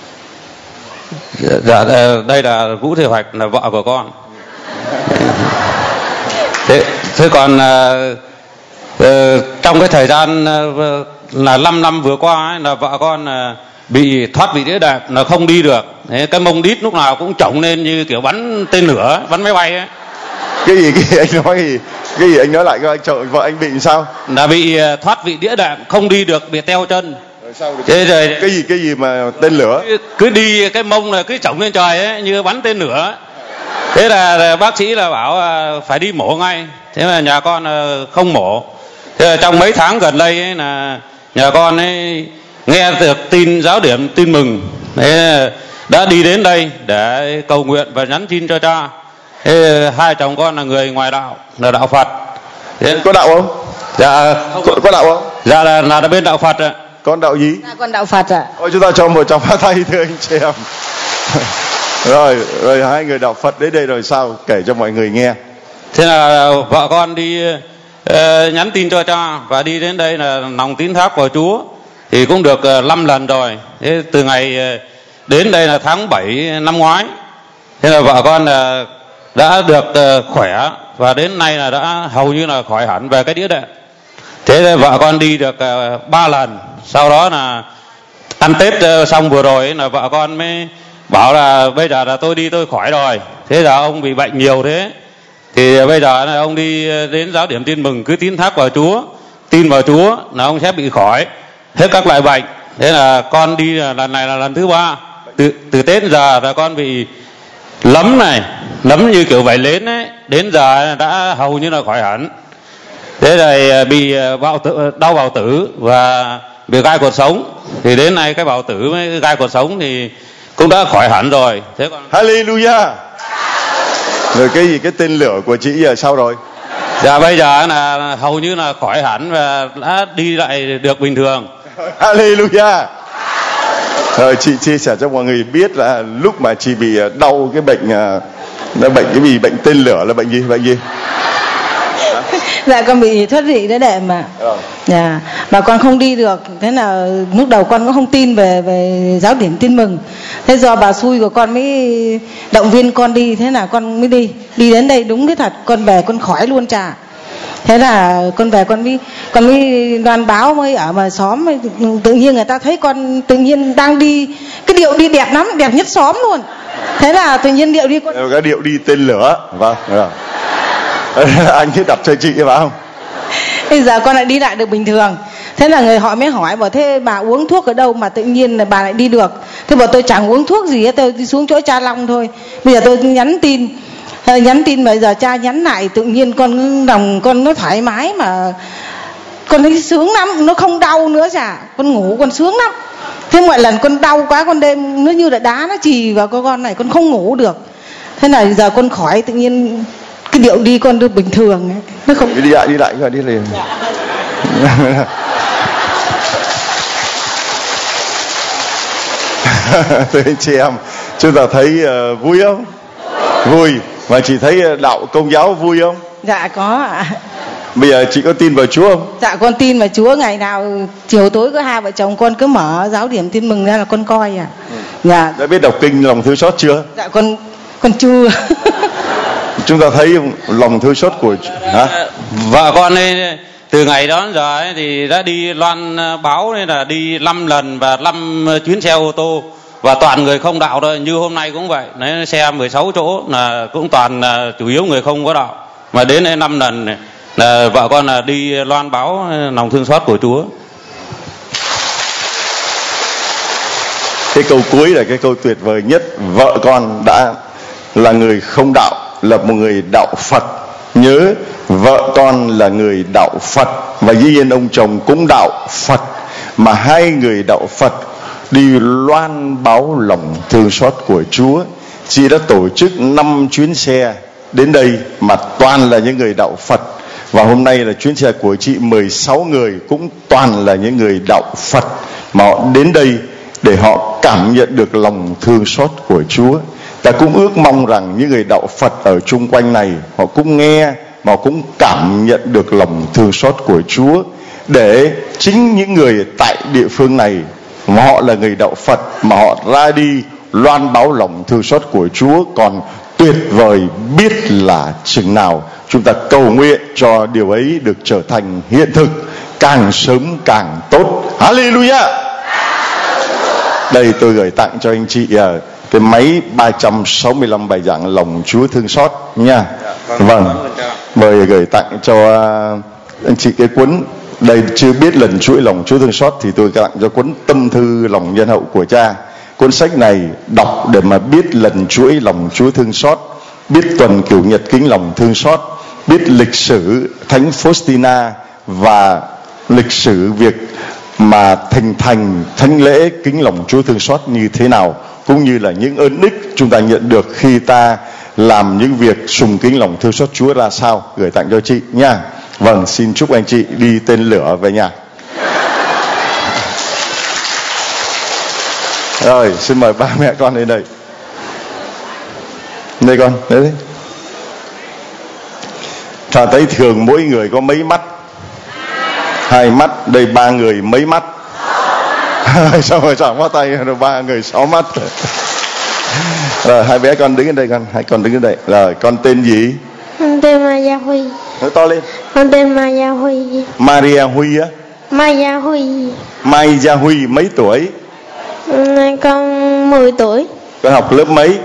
Speaker 5: Dạ đây là Vũ Thị Hoạch, là vợ của con. Thế, thế còn uh, uh, trong cái thời gian uh, là năm năm vừa qua ấy, là vợ con uh, bị thoát vị đĩa đệm, là không đi được. Thế, cái mông đít lúc nào cũng trổng lên như kiểu bắn tên lửa, bắn máy bay ấy.
Speaker 1: Cái gì, cái gì anh nói gì? Cái gì anh nói lại, anh trời, vợ anh bị sao?
Speaker 5: Là bị uh, thoát vị đĩa đệm, không đi được, bị teo chân.
Speaker 1: Rồi sao được?
Speaker 5: Thế rồi,
Speaker 1: cái gì cái gì mà tên lửa?
Speaker 5: Cứ, cứ đi cái mông là cứ trổng lên trời ấy, như bắn tên lửa. Thế là, là bác sĩ là bảo là phải đi mổ ngay. Thế mà nhà con là không mổ. Thế là trong mấy tháng gần đây ấy, là nhà con ấy nghe được tin giáo điểm tin mừng, thế đã đi đến đây để cầu nguyện và nhắn tin cho cha. Thế hai chồng con là người ngoài đạo, là đạo Phật. Thế
Speaker 1: có đạo không?
Speaker 5: Dạ
Speaker 1: có, có đạo không?
Speaker 5: Dạ là, là bên đạo Phật ạ.
Speaker 1: Con đạo gì?
Speaker 6: Dạ con đạo Phật ạ.
Speaker 1: Ôi chúng ta cho một tràng pháo tay thưa anh chị em. Rồi, rồi hai người đạo Phật đến đây rồi sao? Kể cho mọi người nghe.
Speaker 5: Thế là vợ con đi uh, nhắn tin cho cha và đi đến đây là lòng tín thác của Chúa thì cũng được uh, năm lần rồi. Thế từ ngày uh, đến đây là tháng bảy năm ngoái. Thế là vợ con uh, đã được uh, khỏe và đến nay là đã hầu như là khỏi hẳn về cái đĩa đệm. Thế là vợ con đi được uh, ba lần. Sau đó là ăn Tết uh, xong vừa rồi ấy, là vợ con mới bảo là bây giờ là tôi đi tôi khỏi rồi. Thế là ông bị bệnh nhiều thế, thì bây giờ là ông đi đến giáo điểm tin mừng, cứ tín thác vào Chúa, tin vào Chúa là ông sẽ bị khỏi hết các loại bệnh. Thế là con đi lần này là lần thứ ba. Từ, từ Tết đến giờ là con bị lấm này, lấm như kiểu vảy nến ấy, đến giờ đã hầu như là khỏi hẳn. Thế rồi bị bạo tử, đau bào tử và bị gai cột sống. Thì đến nay cái bào tử với gai cột sống thì cũng đã khỏi hẳn rồi. Thế còn
Speaker 1: Hallelujah. Rồi cái gì, cái tên lửa của chị giờ sao rồi?
Speaker 5: Dạ bây giờ là hầu như là khỏi hẳn và đã đi lại được bình thường.
Speaker 1: Hallelujah. Rồi chị chia sẻ cho mọi người biết là lúc mà chị bị đau cái bệnh, là bệnh cái gì, bệnh tên lửa là bệnh gì, bệnh gì?
Speaker 6: Dạ con bị thoát vị đĩa đệm mà. Ừ. Dạ, mà con không đi được. Thế là lúc đầu con cũng không tin về về giáo điểm tin mừng. Thế do bà xui của con mới động viên con đi, thế là con mới đi. Đi đến đây đúng cái thật, con về con khỏi luôn trà. Thế là con về con mới con mới loan báo mới ở mà xóm, tự nhiên người ta thấy con tự nhiên đang đi cái điệu đi đẹp lắm, đẹp nhất xóm luôn. Thế là tự nhiên điệu đi con
Speaker 1: cái điệu đi tên lửa. Vâng, rồi. Anh cứ đọc cho chị phải không?
Speaker 6: Bây giờ con lại đi lại được bình thường. Thế là người họ mới hỏi, bảo thế bà uống thuốc ở đâu mà tự nhiên là bà lại đi được? Thế bảo tôi chẳng uống thuốc gì hết, tôi đi xuống chỗ cha Long thôi. Bây giờ tôi nhắn tin, nhắn tin bây giờ cha nhắn lại, tự nhiên con lòng con nó thoải mái mà con thấy sướng lắm, nó không đau nữa chả. Con ngủ con sướng lắm. Thế mọi lần con đau quá, con đêm nó như là đá nó chì vào con con này, con không ngủ được. Thế là giờ con khỏi, tự nhiên cái điệu đi con được bình thường ấy. Nó không
Speaker 1: đi lại đi lại rồi đi liền. Thưa anh chị em, chúng ta thấy uh, vui không? Vui. Và chị thấy đạo Công giáo vui không?
Speaker 6: Dạ có ạ.
Speaker 1: Bây giờ chị có tin vào Chúa không?
Speaker 6: Dạ con tin vào Chúa, ngày nào chiều tối có hai vợ chồng con cứ mở giáo điểm tin mừng ra là con coi à. Ừ. Dạ.
Speaker 1: Đã biết đọc kinh lòng thương xót chưa?
Speaker 6: Dạ con con chưa.
Speaker 1: Chúng ta thấy lòng thương xót của hả?
Speaker 5: Vợ con ấy từ ngày đó đến giờ ấy, thì đã đi loan báo nên là đi năm lần và năm chuyến xe ô tô, và toàn người không đạo thôi. Như hôm nay cũng vậy, đấy, xe mười sáu chỗ là cũng toàn là chủ yếu người không có đạo, mà đến đây năm lần này, là vợ con là đi loan báo lòng thương xót của Chúa.
Speaker 1: Cái câu cuối là cái câu tuyệt vời nhất. Vợ con đã là người không đạo, là một người đạo Phật. Nhớ, vợ con là người đạo Phật, và dĩ nhiên ông chồng cũng đạo Phật, mà hai người đạo Phật đi loan báo lòng thương xót của Chúa. Chị đã tổ chức năm chuyến xe đến đây mà toàn là những người đạo Phật, và hôm nay là chuyến xe của chị mười sáu người cũng toàn là những người đạo Phật, mà họ đến đây để họ cảm nhận được lòng thương xót của Chúa. Ta cũng ước mong rằng những người đạo Phật ở chung quanh này họ cũng nghe mà cũng cảm nhận được lòng thương xót của Chúa, để chính những người tại địa phương này mà họ là người đạo Phật mà họ ra đi loan báo lòng thương xót của Chúa còn tuyệt vời biết là chừng nào. Chúng ta cầu nguyện cho điều ấy được trở thành hiện thực, càng sớm càng tốt. Hallelujah. Đây tôi gửi tặng cho anh chị uh, cái máy ba trăm sáu mươi lăm bài giảng lòng Chúa thương xót nha. Vâng, mời gửi tặng cho uh, anh chị cái cuốn. Đây chưa biết lần chuỗi lòng Chúa thương xót thì tôi tặng cho cuốn Tâm thư lòng nhân hậu của cha. Cuốn sách này đọc để mà biết lần chuỗi lòng Chúa thương xót, biết tuần cửu nhật kính lòng thương xót, biết lịch sử Thánh Faustina và lịch sử việc mà thành thành thánh lễ kính lòng Chúa thương xót như thế nào, cũng như là những ơn đức chúng ta nhận được khi ta làm những việc sùng kính lòng thương xót Chúa ra sao. Gửi tặng cho chị nha. Vâng, xin chúc anh chị đi tên lửa về nhà. Rồi, xin mời ba mẹ con lên đây. Đây con, đấy đấy. Ta thấy thường mỗi người có mấy mắt? Hai mắt. Đây ba người mấy mắt? Sao rồi chẳng có tay rồi, ba người sáu mắt. Rồi hai bé con đứng ở đây con, hai con đứng ở đây. Rồi con tên gì?
Speaker 7: Con tên Maria Huy.
Speaker 1: Nói to lên.
Speaker 7: Con tên Maria Huy.
Speaker 1: Maria Huy á?
Speaker 7: Maria Huy.
Speaker 1: Maria Huy mấy tuổi?
Speaker 7: Con mười tuổi.
Speaker 1: Con học lớp mấy?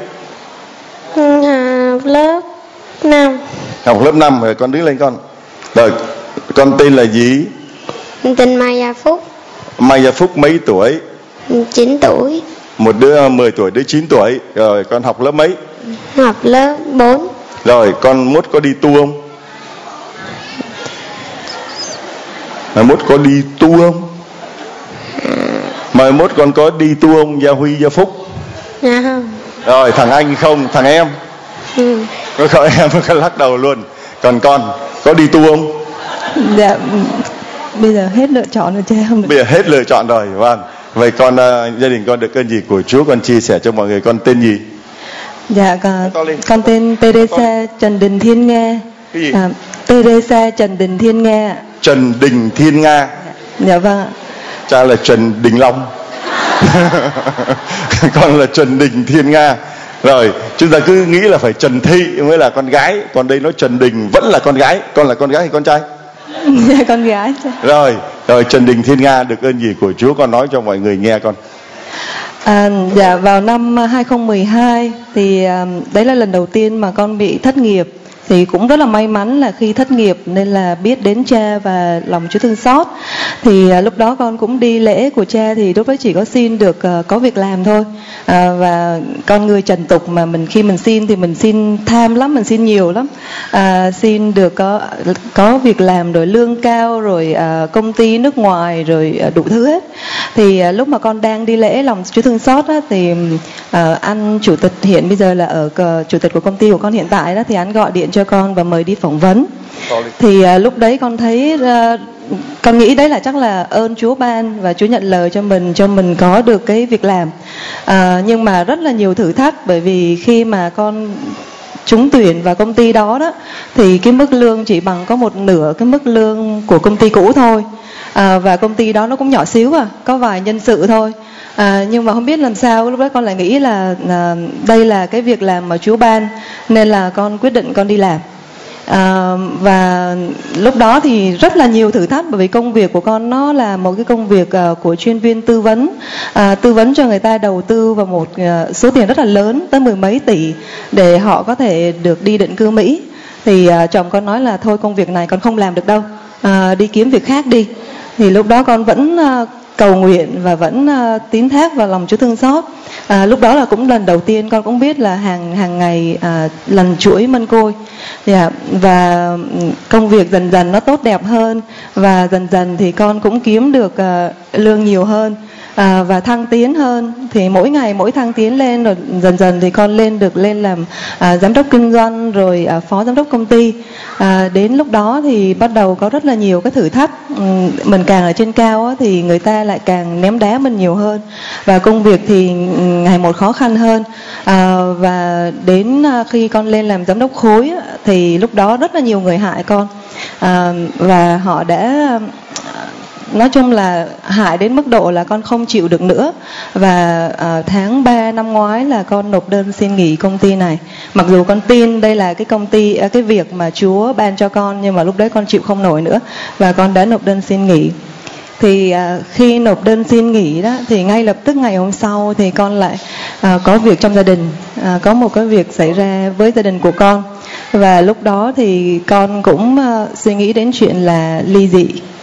Speaker 7: Học lớp năm.
Speaker 1: Học lớp năm rồi, con đứng lên con. Rồi con tên là gì?
Speaker 7: Con tên Maria Phúc.
Speaker 1: Maria Phúc mấy tuổi?
Speaker 7: chín tuổi.
Speaker 1: Một đứa mười tuổi, đứa chín tuổi. Rồi con học lớp mấy?
Speaker 7: Học lớp bốn.
Speaker 1: Rồi con mốt có đi tu không? Mai mốt có đi tu không? Mai mốt con có đi tu không? Gia Huy, Gia Phúc?
Speaker 7: Dạ không.
Speaker 1: Rồi thằng anh không? Thằng em?
Speaker 7: Ừ.
Speaker 1: Có cậu em có lắc đầu luôn. Còn con có đi tu không?
Speaker 8: Dạ bây giờ hết lựa chọn rồi chứ không được.
Speaker 1: Bây giờ hết lựa chọn rồi. Vâng. Vậy con uh, gia đình con được ơn gì của Chúa, con chia sẻ cho mọi người. Con tên gì?
Speaker 8: Dạ con, con tên Teresa Trần Đình Thiên Nga.
Speaker 1: Cái gì?
Speaker 8: À, Teresa Trần Đình Thiên Nga.
Speaker 1: Trần Đình Thiên Nga.
Speaker 8: Dạ vâng ạ.
Speaker 1: Cha là Trần Đình Long. Con là Trần Đình Thiên Nga. Rồi chúng ta cứ nghĩ là phải Trần Thị mới là con gái, còn đây nó Trần Đình vẫn là con gái. Con là con gái hay con trai?
Speaker 8: Dạ con gái.
Speaker 1: Rồi, rồi Trần Đình Thiên Nga được ơn gì của Chúa, con nói cho mọi người nghe con.
Speaker 8: À, dạ vào năm hai không một hai thì à, đấy là lần đầu tiên mà con bị thất nghiệp. Thì cũng rất là may mắn là khi thất nghiệp nên là biết đến cha và lòng Chúa thương xót. Thì à, lúc đó con cũng đi lễ của cha, thì lúc đó chỉ có xin được à, có việc làm thôi. À, và con người trần tục mà mình khi mình xin thì mình xin tham lắm, mình xin nhiều lắm. À, xin được có có việc làm rồi lương cao rồi à, công ty nước ngoài rồi à, đủ thứ hết. Thì à, lúc mà con đang đi lễ lòng Chúa thương xót á, thì à, anh chủ tịch hiện bây giờ là ở uh, chủ tịch của công ty của con hiện tại đó, thì anh gọi điện cho con và mời đi phỏng vấn. Thì à, lúc đấy con thấy à, con nghĩ đấy là chắc là ơn Chúa ban và Chúa nhận lời cho mình cho mình có được cái việc làm. À, nhưng mà rất là nhiều thử thách, bởi vì khi mà con trúng tuyển vào công ty đó đó thì cái mức lương chỉ bằng có một nửa cái mức lương của công ty cũ thôi. À, và công ty đó nó cũng nhỏ xíu à, có vài nhân sự thôi. À, nhưng mà không biết làm sao lúc đó con lại nghĩ là à, đây là cái việc làm mà Chúa ban, nên là con quyết định con đi làm. À, và lúc đó thì rất là nhiều thử thách, bởi vì công việc của con nó là một cái công việc uh, của chuyên viên tư vấn, uh, tư vấn cho người ta đầu tư vào một uh, số tiền rất là lớn tới mười mấy tỷ để họ có thể được đi định cư Mỹ. Thì uh, chồng con nói là thôi công việc này con không làm được đâu, uh, đi kiếm việc khác đi. Thì lúc đó con vẫn uh, cầu nguyện và vẫn uh, tín thác vào lòng Chúa thương xót. À, lúc đó là cũng lần đầu tiên con cũng biết là hàng hàng ngày à, lần chuỗi mân côi. Yeah. Và công việc dần dần nó tốt đẹp hơn, và dần dần thì con cũng kiếm được uh, lương nhiều hơn. À, và thăng tiến hơn, thì mỗi ngày mỗi thăng tiến lên, rồi dần dần thì con lên được lên làm à, giám đốc kinh doanh, rồi à, phó giám đốc công ty. À, đến lúc đó thì bắt đầu có rất là nhiều cái thử thách. Ừ, mình càng ở trên cao á, thì người ta lại càng ném đá mình nhiều hơn, và công việc thì ngày một khó khăn hơn. À, và đến khi con lên làm giám đốc khối á, thì lúc đó rất là nhiều người hại con. À, và họ đã nói chung là hại đến mức độ là con không chịu được nữa. Và à, tháng ba năm ngoái là con nộp đơn xin nghỉ công ty này. Mặc dù con tin đây là cái công ty à, cái việc mà Chúa ban cho con, nhưng mà lúc đấy con chịu không nổi nữa và con đã nộp đơn xin nghỉ. Thì à, khi nộp đơn xin nghỉ đó, thì ngay lập tức ngày hôm sau thì con lại à, có việc trong gia đình, à, có một cái việc xảy ra với gia đình của con. Và lúc đó thì con cũng à, suy nghĩ đến chuyện là ly dị.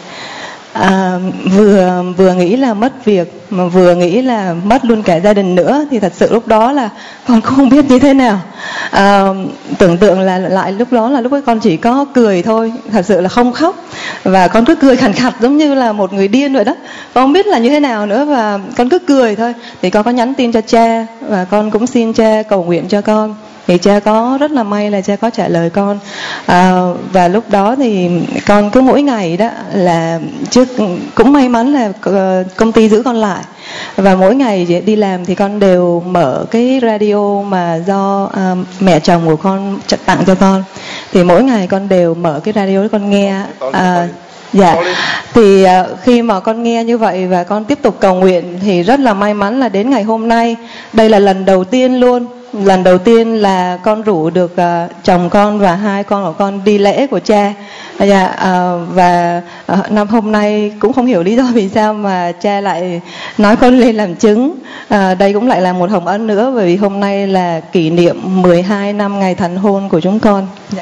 Speaker 8: À, vừa vừa nghĩ là mất việc mà vừa nghĩ là mất luôn cả gia đình nữa, thì thật sự lúc đó là con cũng không biết như thế nào. À, tưởng tượng là lại lúc đó là lúc ấy con chỉ có cười thôi, thật sự là không khóc, và con cứ cười khàn khặt giống như là một người điên vậy đó. Con không biết là như thế nào nữa, và con cứ cười thôi. Thì con có nhắn tin cho cha, và con cũng xin cha cầu nguyện cho con. Thì cha có rất là may là cha có trả lời con. À, và lúc đó thì con cứ mỗi ngày đó là trước cũng may mắn là công ty giữ con lại, và mỗi ngày đi làm thì con đều mở cái radio mà do à, mẹ chồng của con tặng cho con. Thì mỗi ngày con đều mở cái radio để con nghe. À, dạ, thì uh, khi mà con nghe như vậy và con tiếp tục cầu nguyện, thì rất là may mắn là đến ngày hôm nay, đây là lần đầu tiên luôn, lần đầu tiên là con rủ được uh, chồng con và hai con của con đi lễ của cha. Dạ, uh, và uh, năm hôm nay cũng không hiểu lý do vì sao mà cha lại nói con lên làm chứng. Uh, đây cũng lại là một hồng ân nữa, bởi vì hôm nay là kỷ niệm mười hai năm ngày thành hôn của chúng con. Dạ.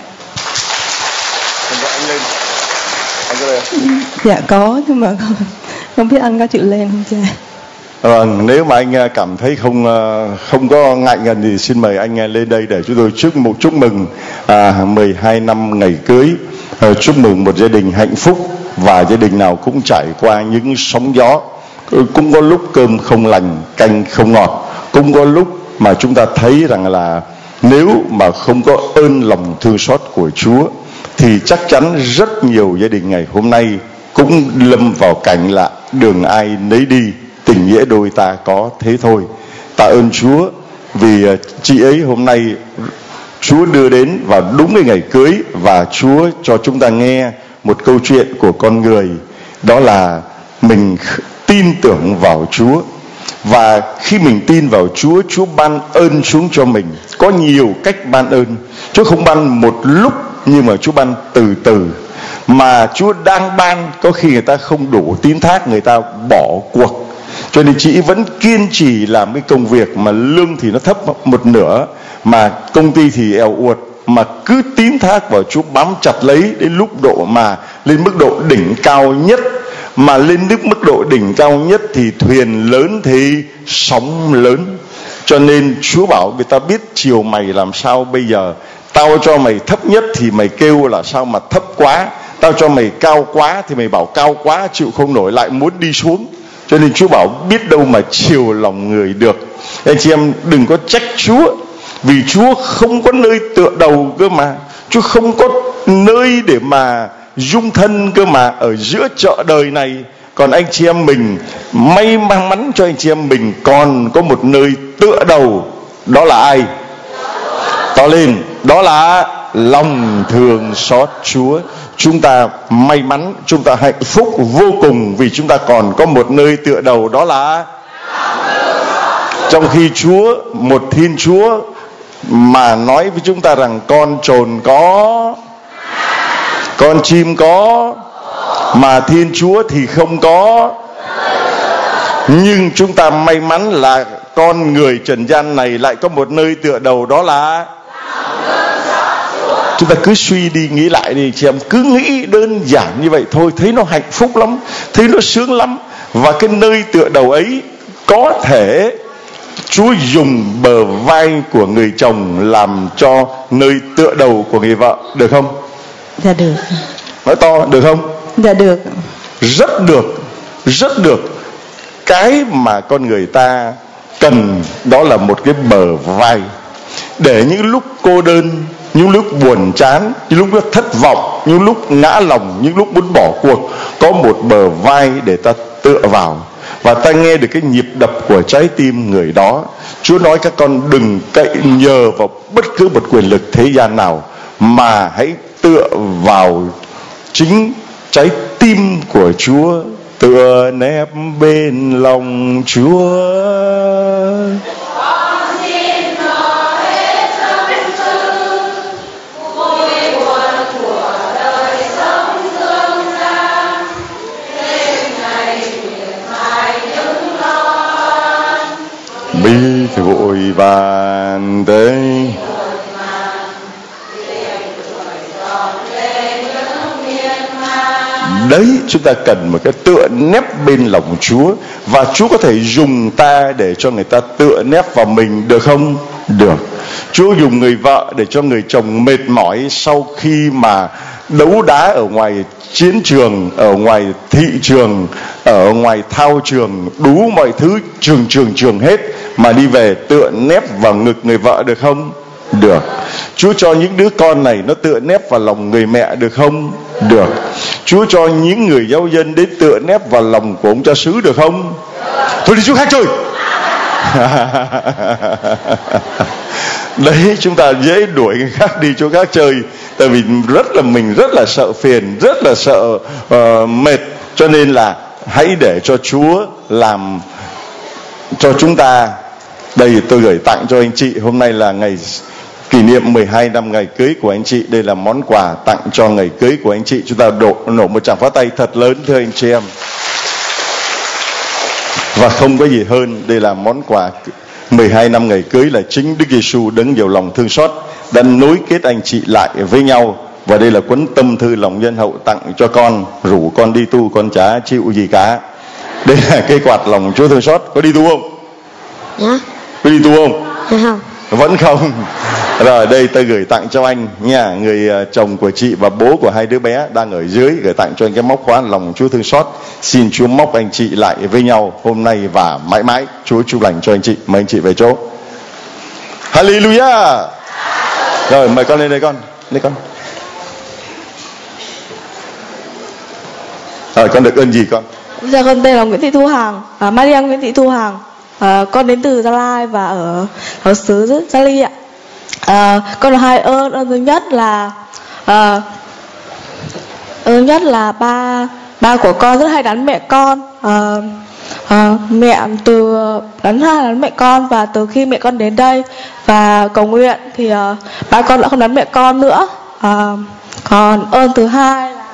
Speaker 1: Anh lên. Anh có lên.
Speaker 8: Dạ có, nhưng mà không, không biết anh có chịu lên không cha?
Speaker 1: Vâng, nếu mà anh cảm thấy không không có ngại ngần thì xin mời anh lên đây để chúng tôi chúc một chúc mừng à, mười hai năm ngày cưới, à, chúc mừng một gia đình hạnh phúc, và gia đình nào cũng trải qua những sóng gió, cũng có lúc cơm không lành canh không ngọt, cũng có lúc mà chúng ta thấy rằng là nếu mà không có ơn lòng thương xót của Chúa thì chắc chắn rất nhiều gia đình ngày hôm nay cũng lâm vào cảnh là đường ai nấy đi, tình nghĩa đôi ta có thế thôi. Tạ ơn Chúa vì chị ấy hôm nay Chúa đưa đến vào đúng cái ngày cưới, và Chúa cho chúng ta nghe một câu chuyện của con người, đó là mình tin tưởng vào Chúa. Và khi mình tin vào Chúa, Chúa ban ơn xuống cho mình. Có nhiều cách ban ơn, Chúa không ban một lúc, nhưng mà Chúa ban từ từ. Mà Chúa đang ban, có khi người ta không đủ tín thác, người ta bỏ cuộc. Cho nên chị vẫn kiên trì làm cái công việc mà lương thì nó thấp một nửa, mà công ty thì eo uột, mà cứ tín thác vào Chúa, bám chặt lấy đến lúc độ mà lên mức độ đỉnh cao nhất. Mà lên nước mức độ đỉnh cao nhất thì thuyền lớn thì sóng lớn. Cho nên Chúa bảo người ta biết chiều mày làm sao bây giờ. Tao cho mày thấp nhất thì mày kêu là sao mà thấp quá, tao cho mày cao quá thì mày bảo cao quá, chịu không nổi lại muốn đi xuống. Cho nên Chúa bảo biết đâu mà chiều lòng người được. Anh chị em đừng có trách Chúa, vì Chúa không có nơi tựa đầu cơ mà. Chúa không có nơi để mà dung thân cơ mà, ở giữa chợ đời này. Còn anh chị em mình, may mắn cho anh chị em mình còn có một nơi tựa đầu. Đó là ai? To lên. Đó là lòng thương xót Chúa. Chúng ta may mắn, chúng ta hạnh phúc vô cùng vì chúng ta còn có một nơi tựa đầu, đó là trong khi Chúa, một Thiên Chúa mà nói với chúng ta rằng con trồn có, con chim có, mà Thiên Chúa thì không có. Nhưng chúng ta may mắn là con người trần gian này lại có một nơi tựa đầu, đó là chúng ta cứ suy đi nghĩ lại đi chị em, cứ nghĩ đơn giản như vậy thôi, thấy nó hạnh phúc lắm, thấy nó sướng lắm. Và cái nơi tựa đầu ấy có thể Chúa dùng bờ vai của người chồng làm cho nơi tựa đầu của người vợ, được không?
Speaker 8: Dạ được.
Speaker 1: Nói to, được không?
Speaker 8: Dạ được.
Speaker 1: Rất được. rất được. Cái mà con người ta cần đó là một cái bờ vai, để những lúc cô đơn, những lúc buồn chán, những lúc thất vọng, những lúc ngã lòng, những lúc muốn bỏ cuộc, có một bờ vai để ta tựa vào và ta nghe được cái nhịp đập của trái tim người đó. Chúa nói các con đừng cậy nhờ vào bất cứ một quyền lực thế gian nào, mà hãy tựa vào chính trái tim của Chúa, tựa nép bên lòng Chúa. Bi vội bàn tay. Đấy, chúng ta cần một cái tựa nép bên lòng Chúa. Và Chúa có thể dùng ta để cho người ta tựa nép vào mình, được không? Được. Chúa dùng người vợ để cho người chồng mệt mỏi sau khi mà đấu đá ở ngoài chiến trường, ở ngoài thị trường, ở ngoài thao trường, đủ mọi thứ, trường trường trường hết, mà đi về tựa nép vào ngực người vợ, được không? Được. Chúa cho những đứa con này nó tựa nép vào lòng người mẹ, được không? Được. Chúa cho những người giáo dân đến tựa nép vào lòng của ông cha xứ, được không? Thôi đi chỗ khác chơi. Đấy, chúng ta dễ đuổi người khác đi chỗ khác chơi, tại vì rất là mình rất là sợ phiền, rất là sợ uh, mệt. Cho nên là hãy để cho Chúa làm cho chúng ta. Đây tôi gửi tặng cho anh chị, hôm nay là ngày kỷ niệm mười hai năm ngày cưới của anh chị. Đây là món quà tặng cho ngày cưới của anh chị. Chúng ta đổ, nổ một tràng pháo tay thật lớn thưa anh chị em. Và không có gì hơn, đây là món quà mười hai năm ngày cưới, là chính Đức Giêsu đấng nhiều lòng thương xót đã nối kết anh chị lại với nhau. Và đây là cuốn tâm thư lòng nhân hậu tặng cho con, rủ con đi tu con chả chịu gì cả. Đây là cái quạt lòng Chúa thương xót. Có đi tu không?
Speaker 7: Dạ.
Speaker 1: Có đi tu không?
Speaker 7: Không.
Speaker 1: Vẫn không. Rồi đây tôi gửi tặng cho anh nha. Người chồng của chị và bố của hai đứa bé đang ở dưới gửi tặng cho anh cái móc khóa lòng Chúa thương xót. Xin Chúa móc anh chị lại với nhau hôm nay và mãi mãi. Chúa chúc lành cho anh chị. Mời anh chị về chỗ. Hallelujah. Rồi mời con lên đây con. Lên con. Rồi con được ơn gì con?
Speaker 9: Dạ con tên là Nguyễn Thị Thu Hằng, à, Maria Nguyễn Thị Thu Hằng. À, con đến từ Gia Lai và ở ở xứ Gia Ly ạ. À, con là hai ơn. Ơn thứ nhất là à, ơn thứ nhất là ba ba của con rất hay đánh mẹ con. À, à, mẹ từ đánh hai đánh mẹ con, và từ khi mẹ con đến đây và cầu nguyện thì à, ba con đã không đánh mẹ con nữa. À, còn ơn thứ hai là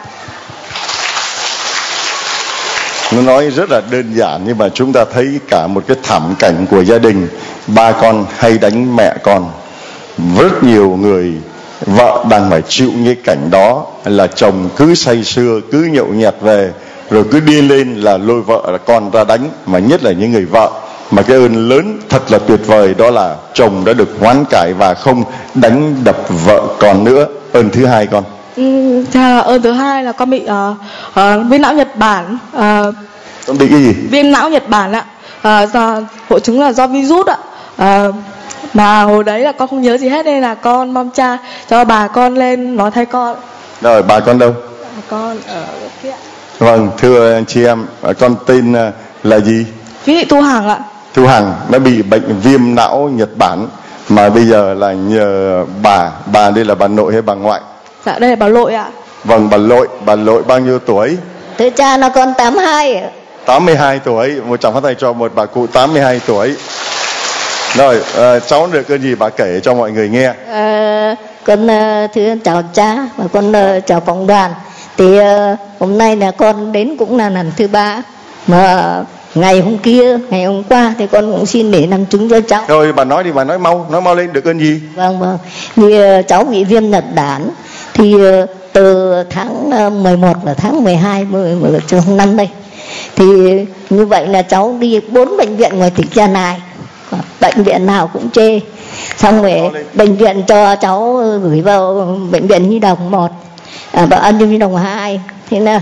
Speaker 1: nó nói rất là đơn giản, nhưng mà chúng ta thấy cả một cái thảm cảnh của gia đình. Ba con hay đánh mẹ con. Rất nhiều người vợ đang phải chịu những cảnh đó, là chồng cứ say sưa, cứ nhậu nhẹt về, rồi cứ đi lên là lôi vợ là con ra đánh. Mà nhất là những người vợ. Mà cái ơn lớn thật là tuyệt vời đó là chồng đã được hoán cải và không đánh đập vợ con nữa. Ơn thứ hai con.
Speaker 9: Ừ, ơn thứ hai là con bị uh, uh, viêm não Nhật Bản. Uh,
Speaker 1: con bị cái gì?
Speaker 9: Viêm não Nhật Bản ạ. Uh, do, hội chứng là do virus ạ. Uh, mà hồi đấy là con không nhớ gì hết, nên là con mong cha cho bà con lên nói thay con.
Speaker 1: Rồi bà con đâu?
Speaker 9: Bà con ở kia.
Speaker 1: Vâng, thưa anh chị em, con tên là gì?
Speaker 9: Nguyễn Thị Thu Hằng ạ.
Speaker 1: Thu Hằng đã bị bệnh viêm não Nhật Bản, mà bây giờ là nhờ bà. Bà đây là bà nội hay bà ngoại?
Speaker 9: Dạ đây là bà nội ạ.
Speaker 1: Vâng, bà nội. Bà nội bao nhiêu tuổi?
Speaker 7: Thưa cha là con tám mươi hai.
Speaker 1: tám mươi hai tuổi. Một tràng phát tay cho một bà cụ tám mươi hai tuổi. Rồi, à, cháu được cái gì bà kể cho mọi người nghe.
Speaker 7: À, con uh, thưa chào cha và con uh, chào cộng đoàn. Thì uh, hôm nay là con đến cũng là lần thứ ba. Mà ngày hôm kia, ngày hôm qua thì con cũng xin để làm chứng cho cháu.
Speaker 1: Rồi bà nói đi, bà nói mau, nói mau lên, được ơn gì?
Speaker 7: Vâng vâng. Thì uh, cháu bị viêm Nhật Bản. Thì uh, từ tháng uh, mười một và tháng mười hai mười, mười, trong năm đây. Thì như vậy là cháu đi bốn bệnh viện ngoài tỉnh Gia Lai. Bệnh viện nào cũng chê. Xong rồi bệnh viện cho cháu gửi vào bệnh viện Nhi Đồng một, à, và Ân Nhi Đồng hai. Thế là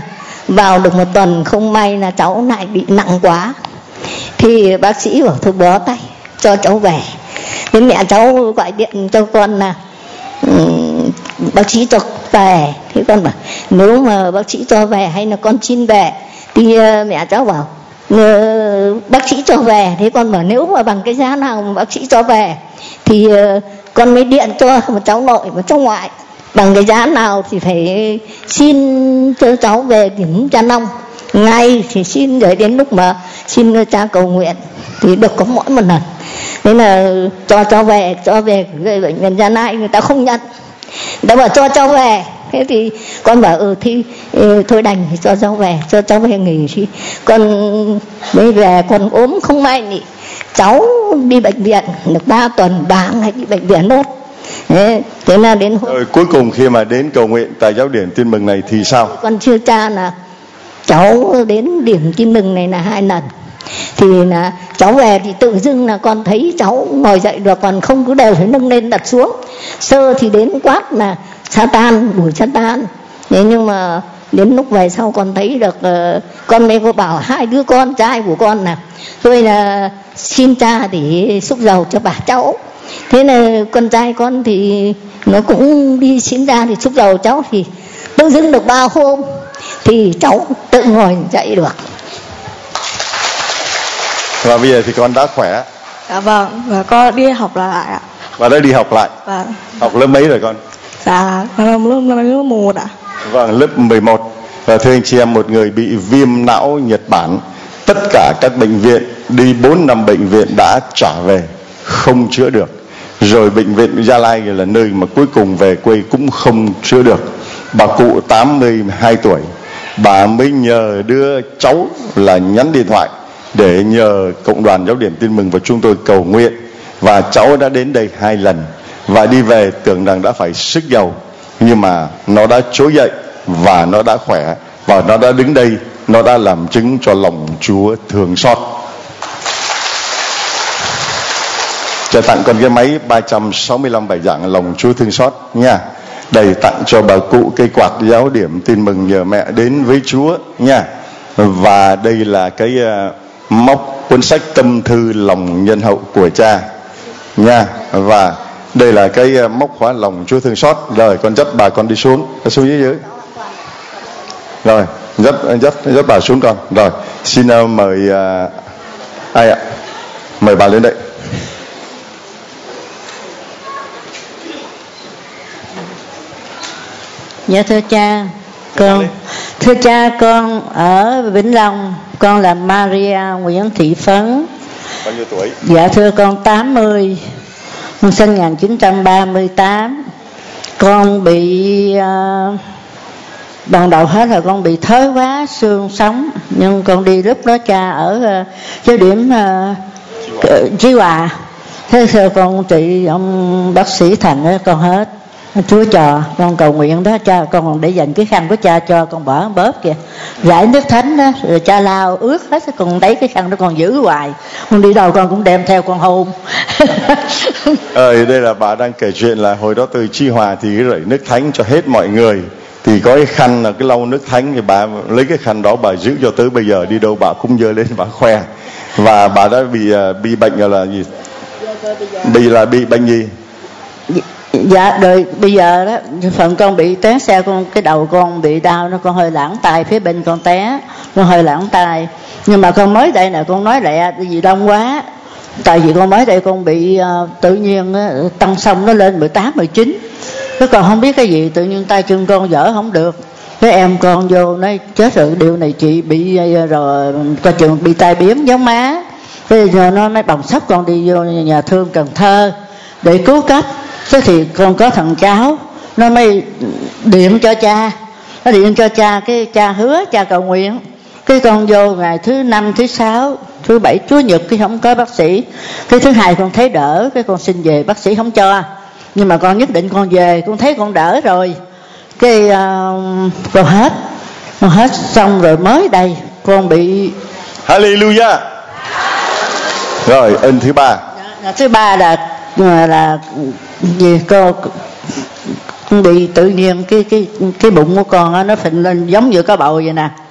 Speaker 7: vào được một tuần không may là cháu lại bị nặng quá, thì bác sĩ bảo thôi bó tay cho cháu về. Thế mẹ cháu gọi điện cho con là um, bác sĩ cho về. Thế con bảo nếu mà bác sĩ cho về hay là con xin về, thì uh, mẹ cháu bảo uh, bác sĩ cho về. Thế con bảo nếu mà bằng cái giá nào mà bác sĩ cho về thì uh, con mới điện cho một cháu nội và cháu ngoại. Bằng cái giá nào thì phải xin cho cháu về kiểm tra nong ngay, thì xin rồi đến lúc mà xin cha cầu nguyện thì được có mỗi một lần. Thế là cho cháu về, cho về người bệnh viện Gia Lai người ta không nhận, đã bảo cho cháu về. Thế thì con bảo ừ thì ừ, thôi đành thì cho cháu về, cho cháu về nghỉ. Thì con mới về, con ốm không may thì cháu đi bệnh viện được ba tuần, ba ngày đi bệnh viện nốt. Thế, thế là đến hôm...
Speaker 1: Rồi cuối cùng khi mà đến cầu nguyện tại giáo điểm Tin Mừng này thì sao?
Speaker 7: Con chưa cha là cháu đến điểm Tin Mừng này là hai lần. Thì là cháu về thì tự dưng là con thấy cháu ngồi dậy được, còn không cứ đều phải nâng lên đặt xuống. Sơ thì đến quát là Satan, đuổi Satan. Thế nhưng mà đến lúc về sau con thấy được, uh, con mới có bảo hai đứa con trai của con là tôi là xin cha để xúc dầu cho bà cháu. Thế là con trai con thì nó cũng đi xin ra thì xúc dầu cháu, thì tự dưng được ba hôm thì cháu tự ngồi dậy được.
Speaker 1: Và bây giờ thì con đã khỏe.
Speaker 9: Dạ vâng, và con đi học lại ạ.
Speaker 1: Và đã đi học lại.
Speaker 9: Vâng.
Speaker 1: Học lớp mấy rồi con?
Speaker 9: Dạ, con lớp lớp một ạ.
Speaker 1: Vâng, lớp mười một. Và thưa anh chị em, một người bị viêm não Nhật Bản, tất cả các bệnh viện, đi bốn năm bệnh viện đã trả về không chữa được. Rồi bệnh viện Gia Lai là nơi mà cuối cùng về quê cũng không chữa được. Bà cụ tám mươi hai tuổi, bà mới nhờ đưa cháu là nhắn điện thoại để nhờ cộng đoàn giáo điểm Tin Mừng và chúng tôi cầu nguyện. Và cháu đã đến đây hai lần, và đi về tưởng rằng đã phải sức dầu, nhưng mà nó đã trỗi dậy và nó đã khỏe, và nó đã đứng đây, nó đã làm chứng cho lòng Chúa thương xót. Cho tặng con cái máy ba trăm sáu mươi lăm bài giảng lòng Chúa thương xót nha. Đây tặng cho bà cụ cây quạt giáo điểm Tin Mừng nhờ mẹ đến với Chúa nha. Và đây là cái uh, móc cuốn sách tâm thư lòng nhân hậu của cha nha. Và đây là cái uh, móc khóa lòng Chúa thương xót. Rồi con dắt bà con đi xuống, đi xuống dưới dưới. Rồi dắt dắt dắt bà xuống con. Rồi xin uh, mời uh, ai ạ? Mời bà lên đây.
Speaker 10: Dạ thưa cha, con thưa cha con ở Vĩnh Long, con là Maria Nguyễn Thị Phấn.
Speaker 1: Bao nhiêu tuổi?
Speaker 10: Dạ thưa con tám mươi, con sinh một nghìn chín trăm ba mươi tám. Con bị uh, ban đầu hết là con bị thói hóa xương sống, nhưng con đi lúc đó cha ở uh, giáo điểm uh, Chí Hòa. Thế giờ con trị ông bác sĩ Thành đó, con hết. Chúa cho con cầu nguyện đó, cha con còn để dành cái khăn của cha cho con bỏ bóp kìa, rải nước thánh đó, rồi cha lao ướt hết, còn lấy cái khăn đó còn giữ hoài, con đi đâu con cũng đem theo con hôn.
Speaker 1: Ờ, đây là bà đang kể chuyện là hồi đó từ Chi Hòa thì rải nước thánh cho hết mọi người, thì có cái khăn là cái lau nước thánh, thì bà lấy cái khăn đó bà giữ cho tới bây giờ, đi đâu bà cũng giơ lên bà khoe. Và bà đã bị bị bệnh là gì? Bị là bị bệnh gì?
Speaker 10: Dạ rồi bây giờ đó, phần con bị té xe, con cái đầu con bị đau, nó con hơi lãng tay phía bên con té, con hơi lãng tay. Nhưng mà con mới đây nè, con nói lẹ vì đông quá, tại vì con mới đây con bị uh, tự nhiên uh, tăng xong nó lên mười tám, mười chín, cái còn không biết cái gì, tự nhiên tay chân con dở không được. Cái em con vô nói chết rồi, điều này chị bị uh, rồi coi chừng bị tai biến giống má. Thế giờ nó nói bồng sóc con đi vô nhà thương Cần Thơ để cứu cấp. Thế thì con có thằng cháu, nó mới điện cho cha, nó điện cho cha, cái cha hứa cha cầu nguyện. Cái con vô ngày thứ năm, thứ sáu, thứ bảy, chủ nhật cái không có bác sĩ. Cái thứ hai con thấy đỡ, cái con xin về, bác sĩ không cho, nhưng mà con nhất định con về, con thấy con đỡ rồi. Cái uh, con hết, con hết xong rồi mới đây con bị.
Speaker 1: Hallelujah. Rồi ơn thứ ba.
Speaker 10: Dạ, thứ ba là là gì, cô bị tự nhiên cái cái cái bụng của con đó, nó phình lên giống như có bầu vậy nè.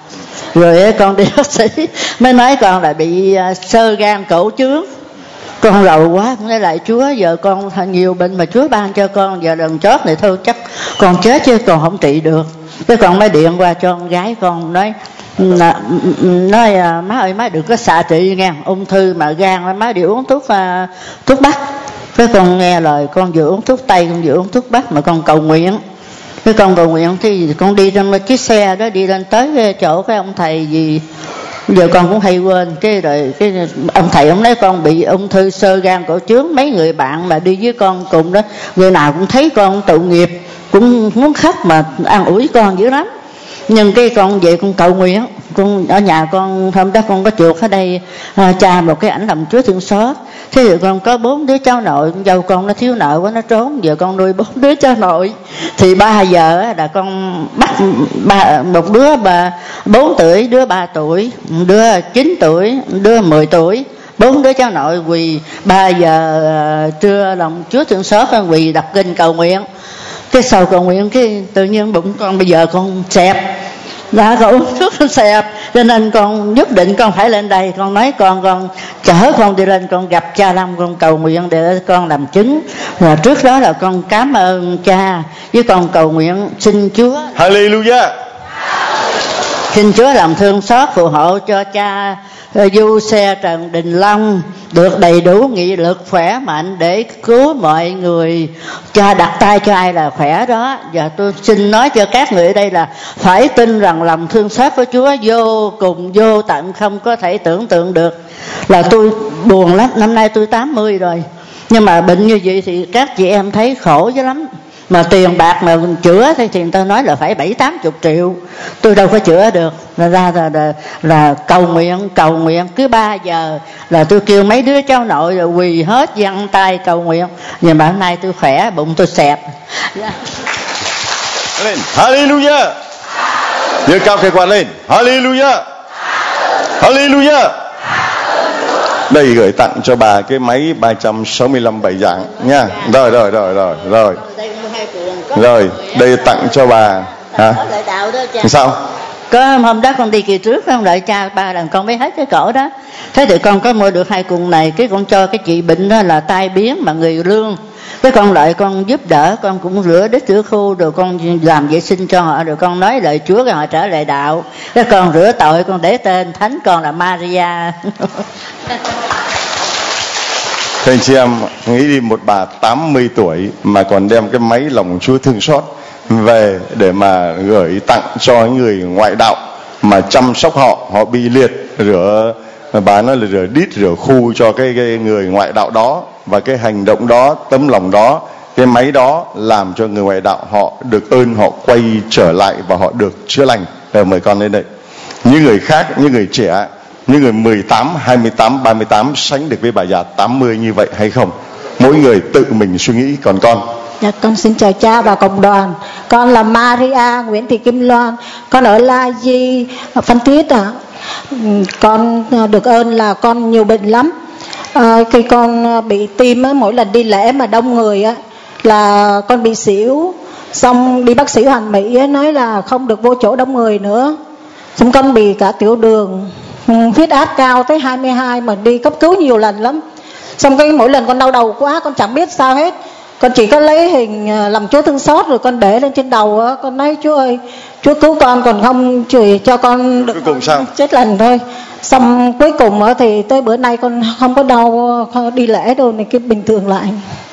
Speaker 10: Rồi con đi bác sĩ mới nói con là bị xơ gan cổ trướng. Con rầu quá, con nói lại Chúa, giờ con nhiều bệnh mà Chúa ban cho con, giờ lần chót này thôi chắc con chết chứ còn không trị được. Cái con mới điện qua cho con gái con nói là, nói má ơi má đừng có xạ trị nghe, ung thư mà gan má đi uống thuốc uh, thuốc bắc. Cái con nghe lời, con vừa uống thuốc tây con vừa uống thuốc bắc mà con cầu nguyện. Cái con cầu nguyện thì con đi trong chiếc xe đó đi lên tới cái chỗ cái ông thầy gì giờ con cũng hay quên. Cái rồi cái ông thầy ông nói con bị ung thư xơ gan cổ trướng. Mấy người bạn mà đi với con cùng đó, người nào cũng thấy con tội nghiệp, cũng muốn khóc mà an ủi con dữ lắm. Nhưng cái con về con cầu nguyện, con ở nhà con hôm đó con có chuột ở đây à, cha một cái ảnh làm Chúa thương xót. Thế rồi con có bốn đứa cháu nội, con dâu con nó thiếu nợ quá nó trốn, giờ con nuôi bốn đứa cháu nội. Thì ba giờ là con bắt ba, một đứa ba bốn tuổi, đứa ba tuổi, đứa chín tuổi, đứa mười tuổi, bốn đứa cháu nội quỳ ba giờ trưa lòng Chúa thương xót, quỳ đọc kinh cầu nguyện. Cái sau cầu nguyện cái tự nhiên bụng con bây giờ con xẹp, đã có uống thuốc nó xẹp, cho nên con nhất định con phải lên đây. Con nói con con chở con đi lên con gặp cha Lâm, con cầu nguyện để con làm chứng. Và trước đó là con cảm ơn cha, với con cầu nguyện xin Chúa
Speaker 1: Hallelujah,
Speaker 10: xin Chúa làm thương xót phù hộ cho cha Du Xe Trần Đình Long được đầy đủ nghị lực khỏe mạnh để cứu mọi người. Cha đặt tay cho ai là khỏe đó. Và tôi xin nói cho các người ở đây là phải tin rằng lòng thương xót của Chúa vô cùng vô tận, không có thể tưởng tượng được. Là tôi buồn lắm, năm nay tôi tám mươi rồi, nhưng mà bệnh như vậy thì các chị em thấy khổ dữ lắm. Mà tiền bạc mà chữa thì, thì người ta nói là phải bảy tám chục triệu, tôi đâu có chữa được. Là ra là, là, là cầu nguyện cầu nguyện cứ ba giờ là tôi kêu mấy đứa cháu nội rồi quỳ hết giăng tay cầu nguyện. Nhưng mà hôm nay tôi khỏe, bụng tôi xẹp. Yeah.
Speaker 1: Lên Hallelujah, giơ cao cái quạt lên Hallelujah, Hallelujah. Đây gửi tặng cho bà cái máy ba trăm sáu mươi lăm bài giảng nha. Rồi rồi rồi rồi rồi rồi đây tặng cho bà hả? Sao?
Speaker 10: Có hôm đó con đi kỳ trước con đợi cha ba lần con mới hết cái cổ đó. Thế thì con có mua được hai cuộn này, cái con cho cái chị bệnh đó là tai biến mà người lương. Cái con lại con giúp đỡ, con cũng rửa đít rửa khu, rồi con làm vệ sinh cho họ, rồi con nói lời Chúa rồi họ trở lại đạo. Cái con rửa tội, con để tên thánh con là Maria.
Speaker 1: Thưa anh chị em, nghĩ đi một bà tám mươi tuổi mà còn đem cái máy lòng Chúa thương xót về để mà gửi tặng cho người ngoại đạo mà chăm sóc họ, họ bị liệt, rửa bà nói là rửa đít rửa khu cho cái, cái người ngoại đạo đó. Và cái hành động đó, tấm lòng đó, cái máy đó làm cho người ngoại đạo họ được ơn, họ quay trở lại và họ được chữa lành. Rồi mời con lên đây. Những người khác, những người trẻ, những người mười tám, hai mươi tám, ba mươi tám sánh được với bà già tám mươi như vậy hay không? Mỗi người tự mình suy nghĩ. Còn con?
Speaker 11: Dạ, con xin chào cha và cộng đoàn. Con là Maria Nguyễn Thị Kim Loan. Con ở La Di, Phan Thiết ạ. À. Con được ơn là con nhiều bệnh lắm. À, khi con bị tim á, mỗi lần đi lễ mà đông người á là con bị xỉu. Xong đi bác sĩ Hoàn Mỹ á, nói là không được vô chỗ đông người nữa. Xong con bị cả tiểu đường, huyết áp cao tới hai mươi hai mà đi cấp cứu nhiều lần lắm. Xong cái mỗi lần con đau đầu quá, con chẳng biết sao hết. Con chỉ có lấy hình làm Chúa thương xót rồi con để lên trên đầu á, con nói Chúa ơi, Chúa cứu con, còn không chửi cho con được chết lành thôi. Xong cuối cùng á thì tới bữa nay con không có đau, không đi lễ đâu này, cái bình thường lại.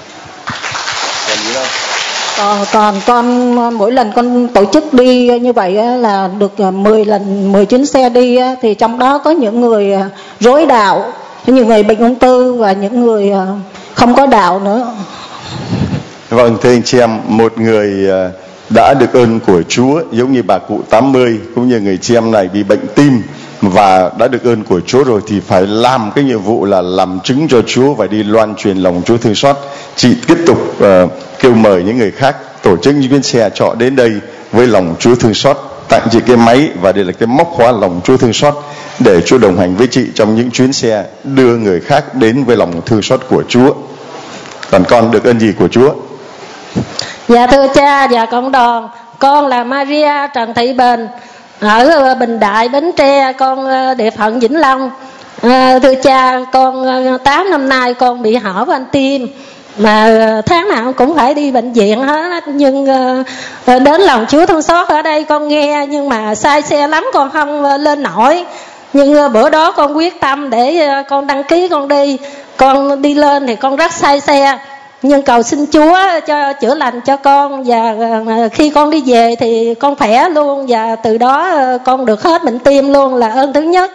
Speaker 11: Còn còn con mỗi lần con tổ chức đi như vậy á, là được mười lần, mười chuyến xe đi á, thì trong đó có những người rối đạo, những người bệnh ung thư và những người không có đạo nữa.
Speaker 1: Vâng, thưa anh chị em, một người đã được ơn của Chúa giống như bà cụ tám mươi cũng như người chị em này bị bệnh tim và đã được ơn của Chúa rồi thì phải làm cái nhiệm vụ là làm chứng cho Chúa và đi loan truyền lòng Chúa thương xót. Chị tiếp tục uh, kêu mời những người khác tổ chức những chuyến xe trọ đến đây với lòng Chúa thương xót, tặng chị cái máy và đây là cái móc khóa lòng Chúa thương xót để Chúa đồng hành với chị trong những chuyến xe đưa người khác đến với lòng thương xót của Chúa. Còn con được ơn gì của Chúa?
Speaker 11: Dạ thưa cha và cộng đoàn, con là Maria Trần Thị Bền. ở Bình Đại, Bến Tre, con địa phận Vĩnh Long. À, thưa cha, con tám năm nay con bị hở van tim, mà tháng nào cũng phải đi bệnh viện hết. Nhưng đến lòng Chúa thương xót ở đây con nghe, nhưng mà sai xe lắm, con không lên nổi. Nhưng bữa đó con quyết tâm để con đăng ký con đi. Con đi lên thì con rất say xe, nhưng cầu xin Chúa cho chữa lành cho con. Và khi con đi về thì con khỏe luôn, và từ đó con được hết bệnh tim luôn, là ơn thứ nhất.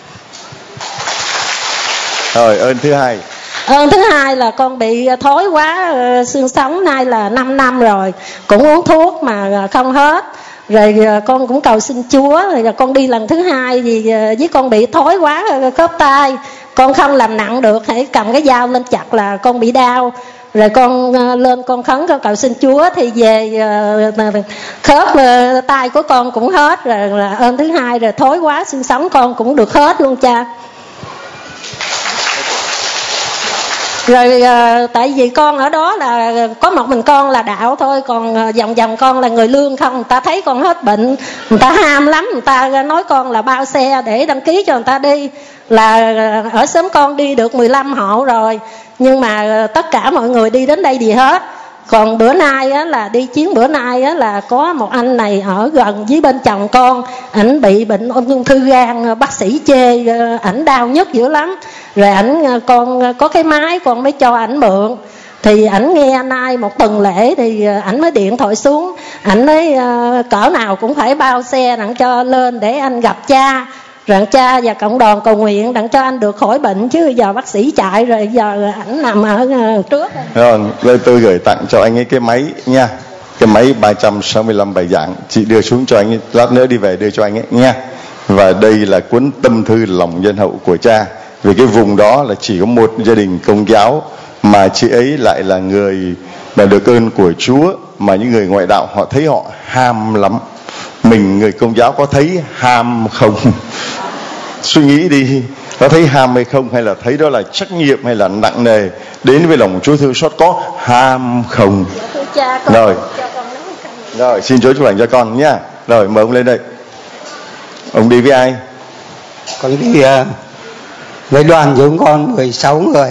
Speaker 1: Rồi ơn thứ hai.
Speaker 11: Ơn thứ hai là con bị thối quá xương sống, nay là năm năm rồi, cũng uống thuốc mà không hết. Rồi con cũng cầu xin Chúa, rồi con đi lần thứ hai vì với con bị thối quá khớp tay, con không làm nặng được, hãy cầm cái dao lên chặt là con bị đau. Rồi con lên con khấn, con cầu xin Chúa thì về khớp tay của con cũng hết rồi, là ơn thứ hai. Rồi thối quá xương sống con cũng được hết luôn cha. Rồi tại vì con ở đó là có một mình con là đạo thôi, còn vòng vòng con là người lương không. Người ta thấy con hết bệnh, người ta ham lắm, người ta nói con là bao xe để đăng ký cho người ta đi. Là ở xóm con đi được mười lăm hộ rồi, nhưng mà tất cả mọi người đi đến đây gì hết. Còn bữa nay á, là đi chuyến bữa nay á, là có một anh này ở gần với bên chồng con, ảnh bị bệnh ung thư gan, bác sĩ chê ảnh đau nhức dữ lắm. Rồi ảnh, con có cái máy con mới cho ảnh mượn. Thì ảnh nghe nay một tuần lễ thì ảnh mới điện thoại xuống, ảnh nói cỡ nào cũng phải bao xe đặng cho lên để anh gặp cha, rằng cha và cộng đoàn cầu nguyện đặng cho anh được khỏi bệnh, chứ giờ bác sĩ chạy rồi, giờ ảnh nằm ở trước.
Speaker 1: Rồi, đây tôi gửi tặng cho anh ấy cái máy nha, cái máy ba trăm sáu mươi lăm bài giảng, chị đưa xuống cho anh ấy, lát nữa đi về đưa cho anh ấy nha. Và đây là cuốn tâm thư lòng nhân hậu của cha. Vì cái vùng đó là chỉ có một gia đình Công giáo, mà chị ấy lại là người mà được ơn của Chúa, mà những người ngoại đạo họ thấy họ ham lắm. Mình người Công giáo có thấy ham không? Suy nghĩ đi, có thấy ham hay không, hay là thấy đó là trách nhiệm hay là nặng nề đến với lòng Chúa thương xót, có ham không? Rồi, rồi xin Chúa chúc lành cho con nhá. Rồi mời ông lên đây. Ông đi với ai?
Speaker 12: Con đi uh, với đoàn chúng con mười sáu người.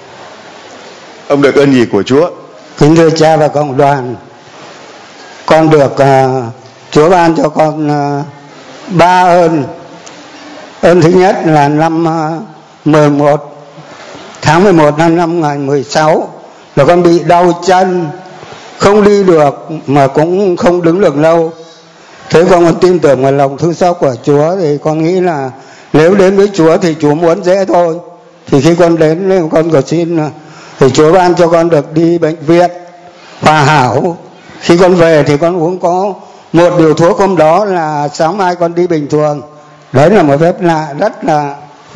Speaker 1: Ông được ơn gì của Chúa?
Speaker 12: Kính thưa cha và cộng đoàn, con được uh, Chúa ban cho con uh, ba ơn. Ơn thứ nhất là năm uh, mười một tháng mười một năm năm hai nghìn không trăm mười sáu là con bị đau chân, không đi được mà cũng không đứng được lâu. Thế con, con tin tưởng vào lòng thương xót của Chúa, thì con nghĩ là nếu đến với Chúa thì Chúa muốn dễ thôi. Thì khi con đến, con cầu xin thì Chúa ban cho con được đi bệnh viện Hòa Hảo. Khi con về thì con uống có một điều thuốc, hôm đó là sáng mai con đi bình thường. Đấy là một phép lạ rất là.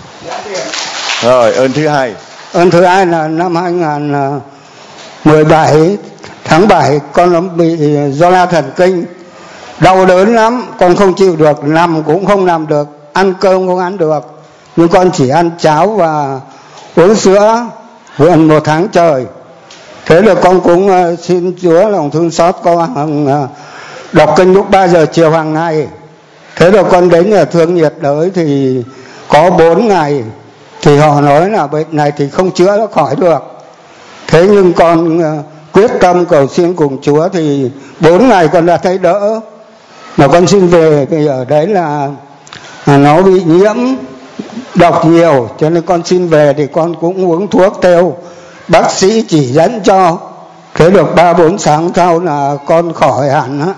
Speaker 1: Rồi ơn thứ hai.
Speaker 12: Ơn thứ hai là năm hai nghìn không trăm mười bảy tháng bảy con bị do la thần kinh, đau đớn lắm, con không chịu được, nằm cũng không nằm được, ăn cơm không ăn được, nhưng con chỉ ăn cháo và uống sữa gần một tháng trời. Thế là con cũng xin Chúa lòng thương xót con, đọc kinh lúc ba giờ chiều hàng ngày. Thế rồi con đến nhà thương nhiệt đới thì có bốn ngày thì họ nói là bệnh này thì không chữa nó khỏi được. Thế nhưng con quyết tâm cầu xin cùng Chúa thì bốn ngày con đã thấy đỡ. Mà con xin về thì ở đấy là, là nó bị nhiễm độc nhiều, cho nên con xin về thì con cũng uống thuốc theo bác sĩ chỉ dẫn cho. Thế được ba bốn tháng sau là con khỏi hẳn á.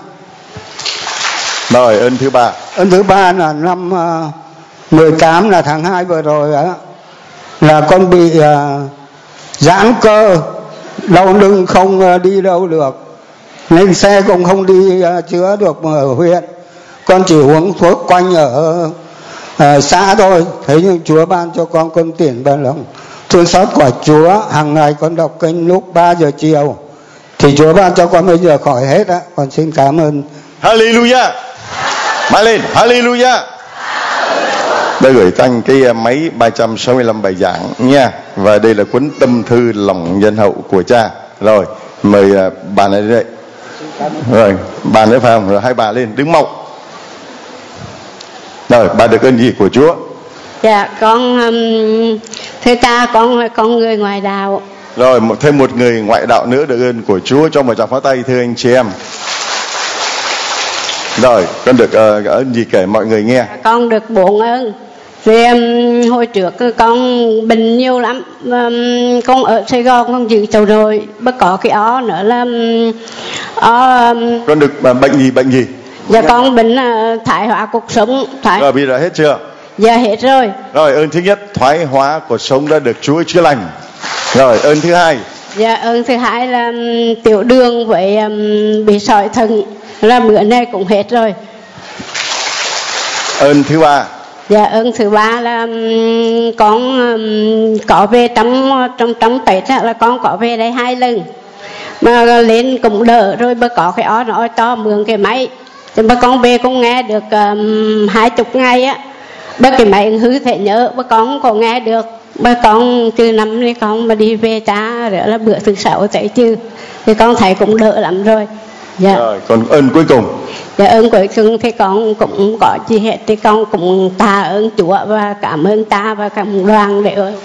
Speaker 1: Rồi ơn thứ ba.
Speaker 12: Ơn thứ ba là năm uh, mười tám là tháng hai vừa rồi á, là con bị uh, giãn cơ, đau lưng không uh, đi đâu được, nên xe cũng không đi uh, chữa được ở huyện. Con chỉ uống thuốc quanh ở uh, xã thôi. Thế nhưng Chúa ban cho con con tiền và lòng thương xót của Chúa. Hàng ngày con đọc kinh lúc ba giờ chiều thì Chúa ban cho con bây giờ khỏi hết á. Con xin cảm ơn.
Speaker 1: Hallelujah. Mãi lên, hallelujah. Đã gửi tặng cái máy ba trăm sáu mươi lăm bài giảng nha. Và đây là cuốn tâm thư lòng nhân hậu của cha. Rồi, mời bà này đến đây. Rồi, bà nữa phải không? Rồi hai bà lên, đứng mọc. Rồi, bà được ơn gì của Chúa?
Speaker 13: Dạ, con um, thưa cha, con con người ngoài đạo.
Speaker 1: Rồi, một, thêm một người ngoại đạo nữa được ơn của Chúa, cho một tràng pháo tay thưa anh chị em. Rồi, con được uh, ơn gì kể mọi người nghe?
Speaker 13: Con được bốn ơn. Vì um, hồi trước con bệnh nhiều lắm, um, con ở Sài Gòn con dự chầu rồi, bất có cái ó nữa là um, ó, um,
Speaker 1: con được uh, bệnh gì bệnh gì?
Speaker 13: Dạ con bệnh uh, thoái hóa cuộc sống. Thoái...
Speaker 1: Rồi bây giờ hết chưa?
Speaker 13: Dạ hết rồi.
Speaker 1: Rồi ơn thứ nhất, thoái hóa cuộc sống đã được Chúa chữa lành. Rồi ơn thứ hai.
Speaker 13: Dạ ơn thứ hai là um, tiểu đường với um, bị sỏi thận, là bữa nay cũng hết rồi.
Speaker 1: Ơn thứ ba.
Speaker 13: Dạ ơn thứ ba là um, con um, có về trong trong trong Tết là con có về đây hai lần mà lên cũng đỡ rồi, bà có cái ó nó to mượn cái máy, thì bà con về cũng nghe được um, hai chục ngày á, bà cái máy hư thể nhớ bà con không có nghe được, bà con từ năm nay con mà đi về cha rồi là bữa thứ sáu thấy chứ, thì con thấy cũng đỡ lắm rồi. Dạ.
Speaker 1: Rồi còn ơn cuối cùng.
Speaker 13: Dạ ơn cuối cùng thì con cũng có chi hết, thì con cũng tạ ơn Chúa và cảm ơn ta và cảm đoàn để ơi.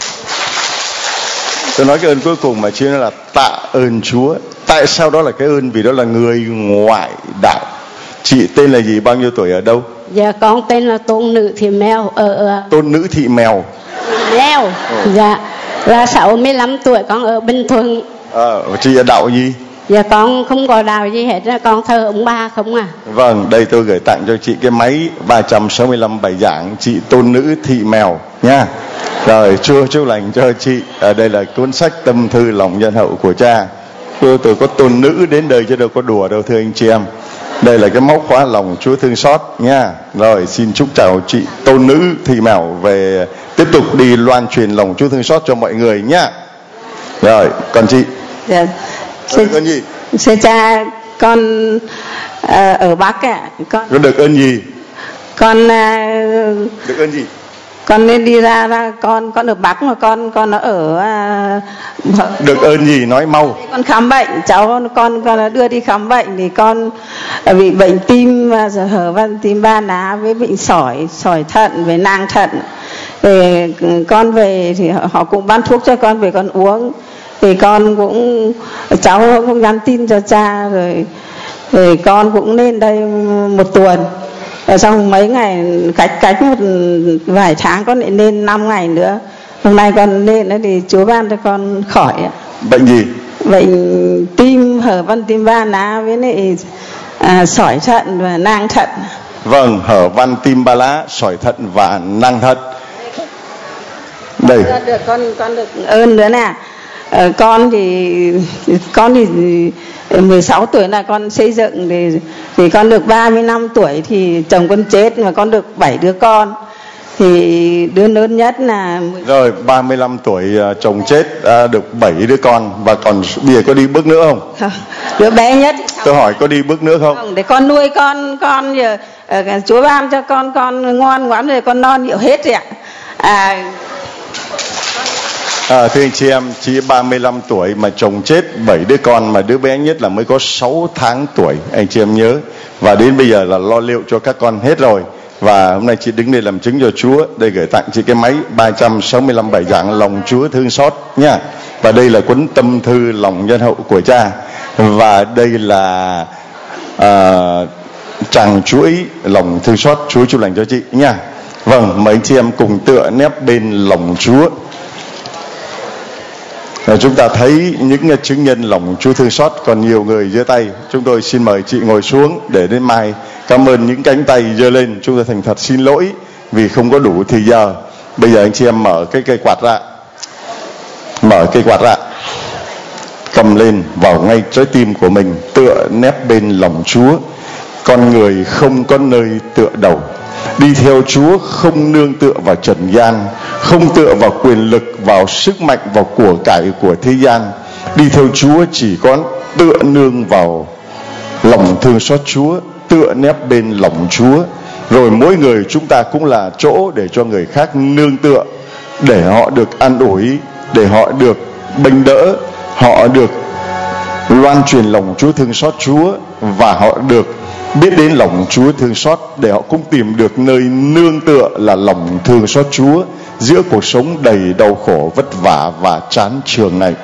Speaker 1: Tôi nói cái ơn cuối cùng mà chứ là tạ ơn Chúa. Tại sao đó là cái ơn? Vì đó là người ngoại đạo. Chị tên là gì, bao nhiêu tuổi, ở đâu?
Speaker 13: Dạ con tên là Tôn Nữ Thị Mèo ở
Speaker 1: Tôn Nữ Thị Mèo.
Speaker 13: Mèo. Ừ. Dạ là sáu mươi lăm tuổi, con ở Bình Thuận.
Speaker 1: Ờ, à, chị là đạo gì?
Speaker 13: Dạ con không có đạo gì hết, con thờ ông bà không à.
Speaker 1: Vâng, đây tôi gửi tặng cho chị cái máy ba trăm sáu mươi lăm bài giảng, chị Tôn Nữ Thị Mèo nha. Rồi Chúa chúc lành cho chị. Ở đây là cuốn sách Tâm Thư Lòng Nhân Hậu của cha. Tôi, tôi có tôn nữ đến đời chứ đâu có đùa đâu thưa anh chị em. Đây là cái móc khóa lòng Chúa thương xót nha. Rồi xin chúc chào chị Tôn Nữ Thị Mèo về tiếp tục đi loan truyền lòng Chúa thương xót cho mọi người nhá. Rồi còn chị?
Speaker 14: Dạ. Xin,
Speaker 1: ơn gì?
Speaker 14: Xin cha, con uh, ở Bắc ạ. À. Con
Speaker 1: con được ơn gì?
Speaker 14: Con uh,
Speaker 1: được ơn gì?
Speaker 14: Con nên đi ra ra con con ở Bắc mà con con nó ở uh,
Speaker 1: được ơn gì nói mau.
Speaker 14: Con khám bệnh, cháu con con đưa đi khám bệnh thì con bị bệnh tim và hở van tim ba lá với bệnh sỏi sỏi thận với nang thận. Thì con về thì họ cũng bán thuốc cho con về con uống, thì con cũng cháu không nhắn tin cho cha rồi, thì con cũng lên đây một tuần. Ở trong mấy ngày cách cách một vài tháng con lại lên năm ngày nữa. Hôm nay con lên thì Chúa ban cho con khỏi.
Speaker 1: Bệnh gì?
Speaker 14: Bệnh tim, hở van tim ba lá với lại à, sỏi thận và nang thận.
Speaker 1: Vâng, hở van tim ba lá, sỏi thận và nang thận. Đây.
Speaker 14: Được con con được ơn nữa nè. Ờ, con thì con thì mười sáu tuổi là con xây dựng, thì thì con được ba mươi năm tuổi thì chồng con chết mà con được bảy đứa con. Thì đứa lớn nhất là
Speaker 1: rồi ba mươi lăm tuổi chồng chết, à, được bảy đứa con, và còn bây giờ có đi bước nữa không?
Speaker 14: Không. Đứa bé nhất
Speaker 1: tôi hỏi có đi bước nữa không?
Speaker 14: Không, để con nuôi con con giờ uh, Chúa ban cho con con ngoan ngoãn rồi, con non nhiều hết rồi ạ. À,
Speaker 1: À, thưa anh chị em, chị ba mươi lăm tuổi mà chồng chết bảy đứa con, mà đứa bé nhất là mới có sáu tháng tuổi, anh chị em nhớ. Và đến bây giờ là lo liệu cho các con hết rồi. Và hôm nay chị đứng đây làm chứng cho Chúa. Đây gửi tặng chị cái máy ba trăm sáu mươi lăm bài giảng lòng Chúa thương xót nha. Và đây là cuốn Tâm Thư Lòng Nhân Hậu của cha. Và đây là à, tràng chuỗi lòng thương xót. Chúa chúc lành cho chị nha. Vâng, mời anh chị em cùng tựa nép bên lòng Chúa. Và chúng ta thấy những chứng nhân lòng Chúa thương xót còn nhiều người giơ tay. Chúng tôi xin mời chị ngồi xuống để đến mai cảm ơn những cánh tay giơ lên. Chúng tôi thành thật xin lỗi vì không có đủ thì giờ. Bây giờ anh chị em mở cái cây quạt ra, mở cây quạt ra, cầm lên vào ngay trái tim của mình, tựa nép bên lòng Chúa. Con người không có nơi tựa đầu, đi theo Chúa không nương tựa vào trần gian, không tựa vào quyền lực, vào sức mạnh, vào của cải của thế gian. Đi theo Chúa chỉ có tựa nương vào lòng thương xót Chúa, tựa nép bên lòng Chúa. Rồi mỗi người chúng ta cũng là chỗ để cho người khác nương tựa, để họ được an ủi, để họ được bênh đỡ, họ được loan truyền lòng Chúa thương xót Chúa, và họ được biết đến lòng Chúa thương xót, để họ cũng tìm được nơi nương tựa là lòng thương xót Chúa giữa cuộc sống đầy đau khổ, vất vả và chán chường này.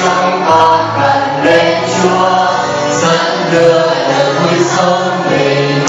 Speaker 15: Đưa đời vui sống về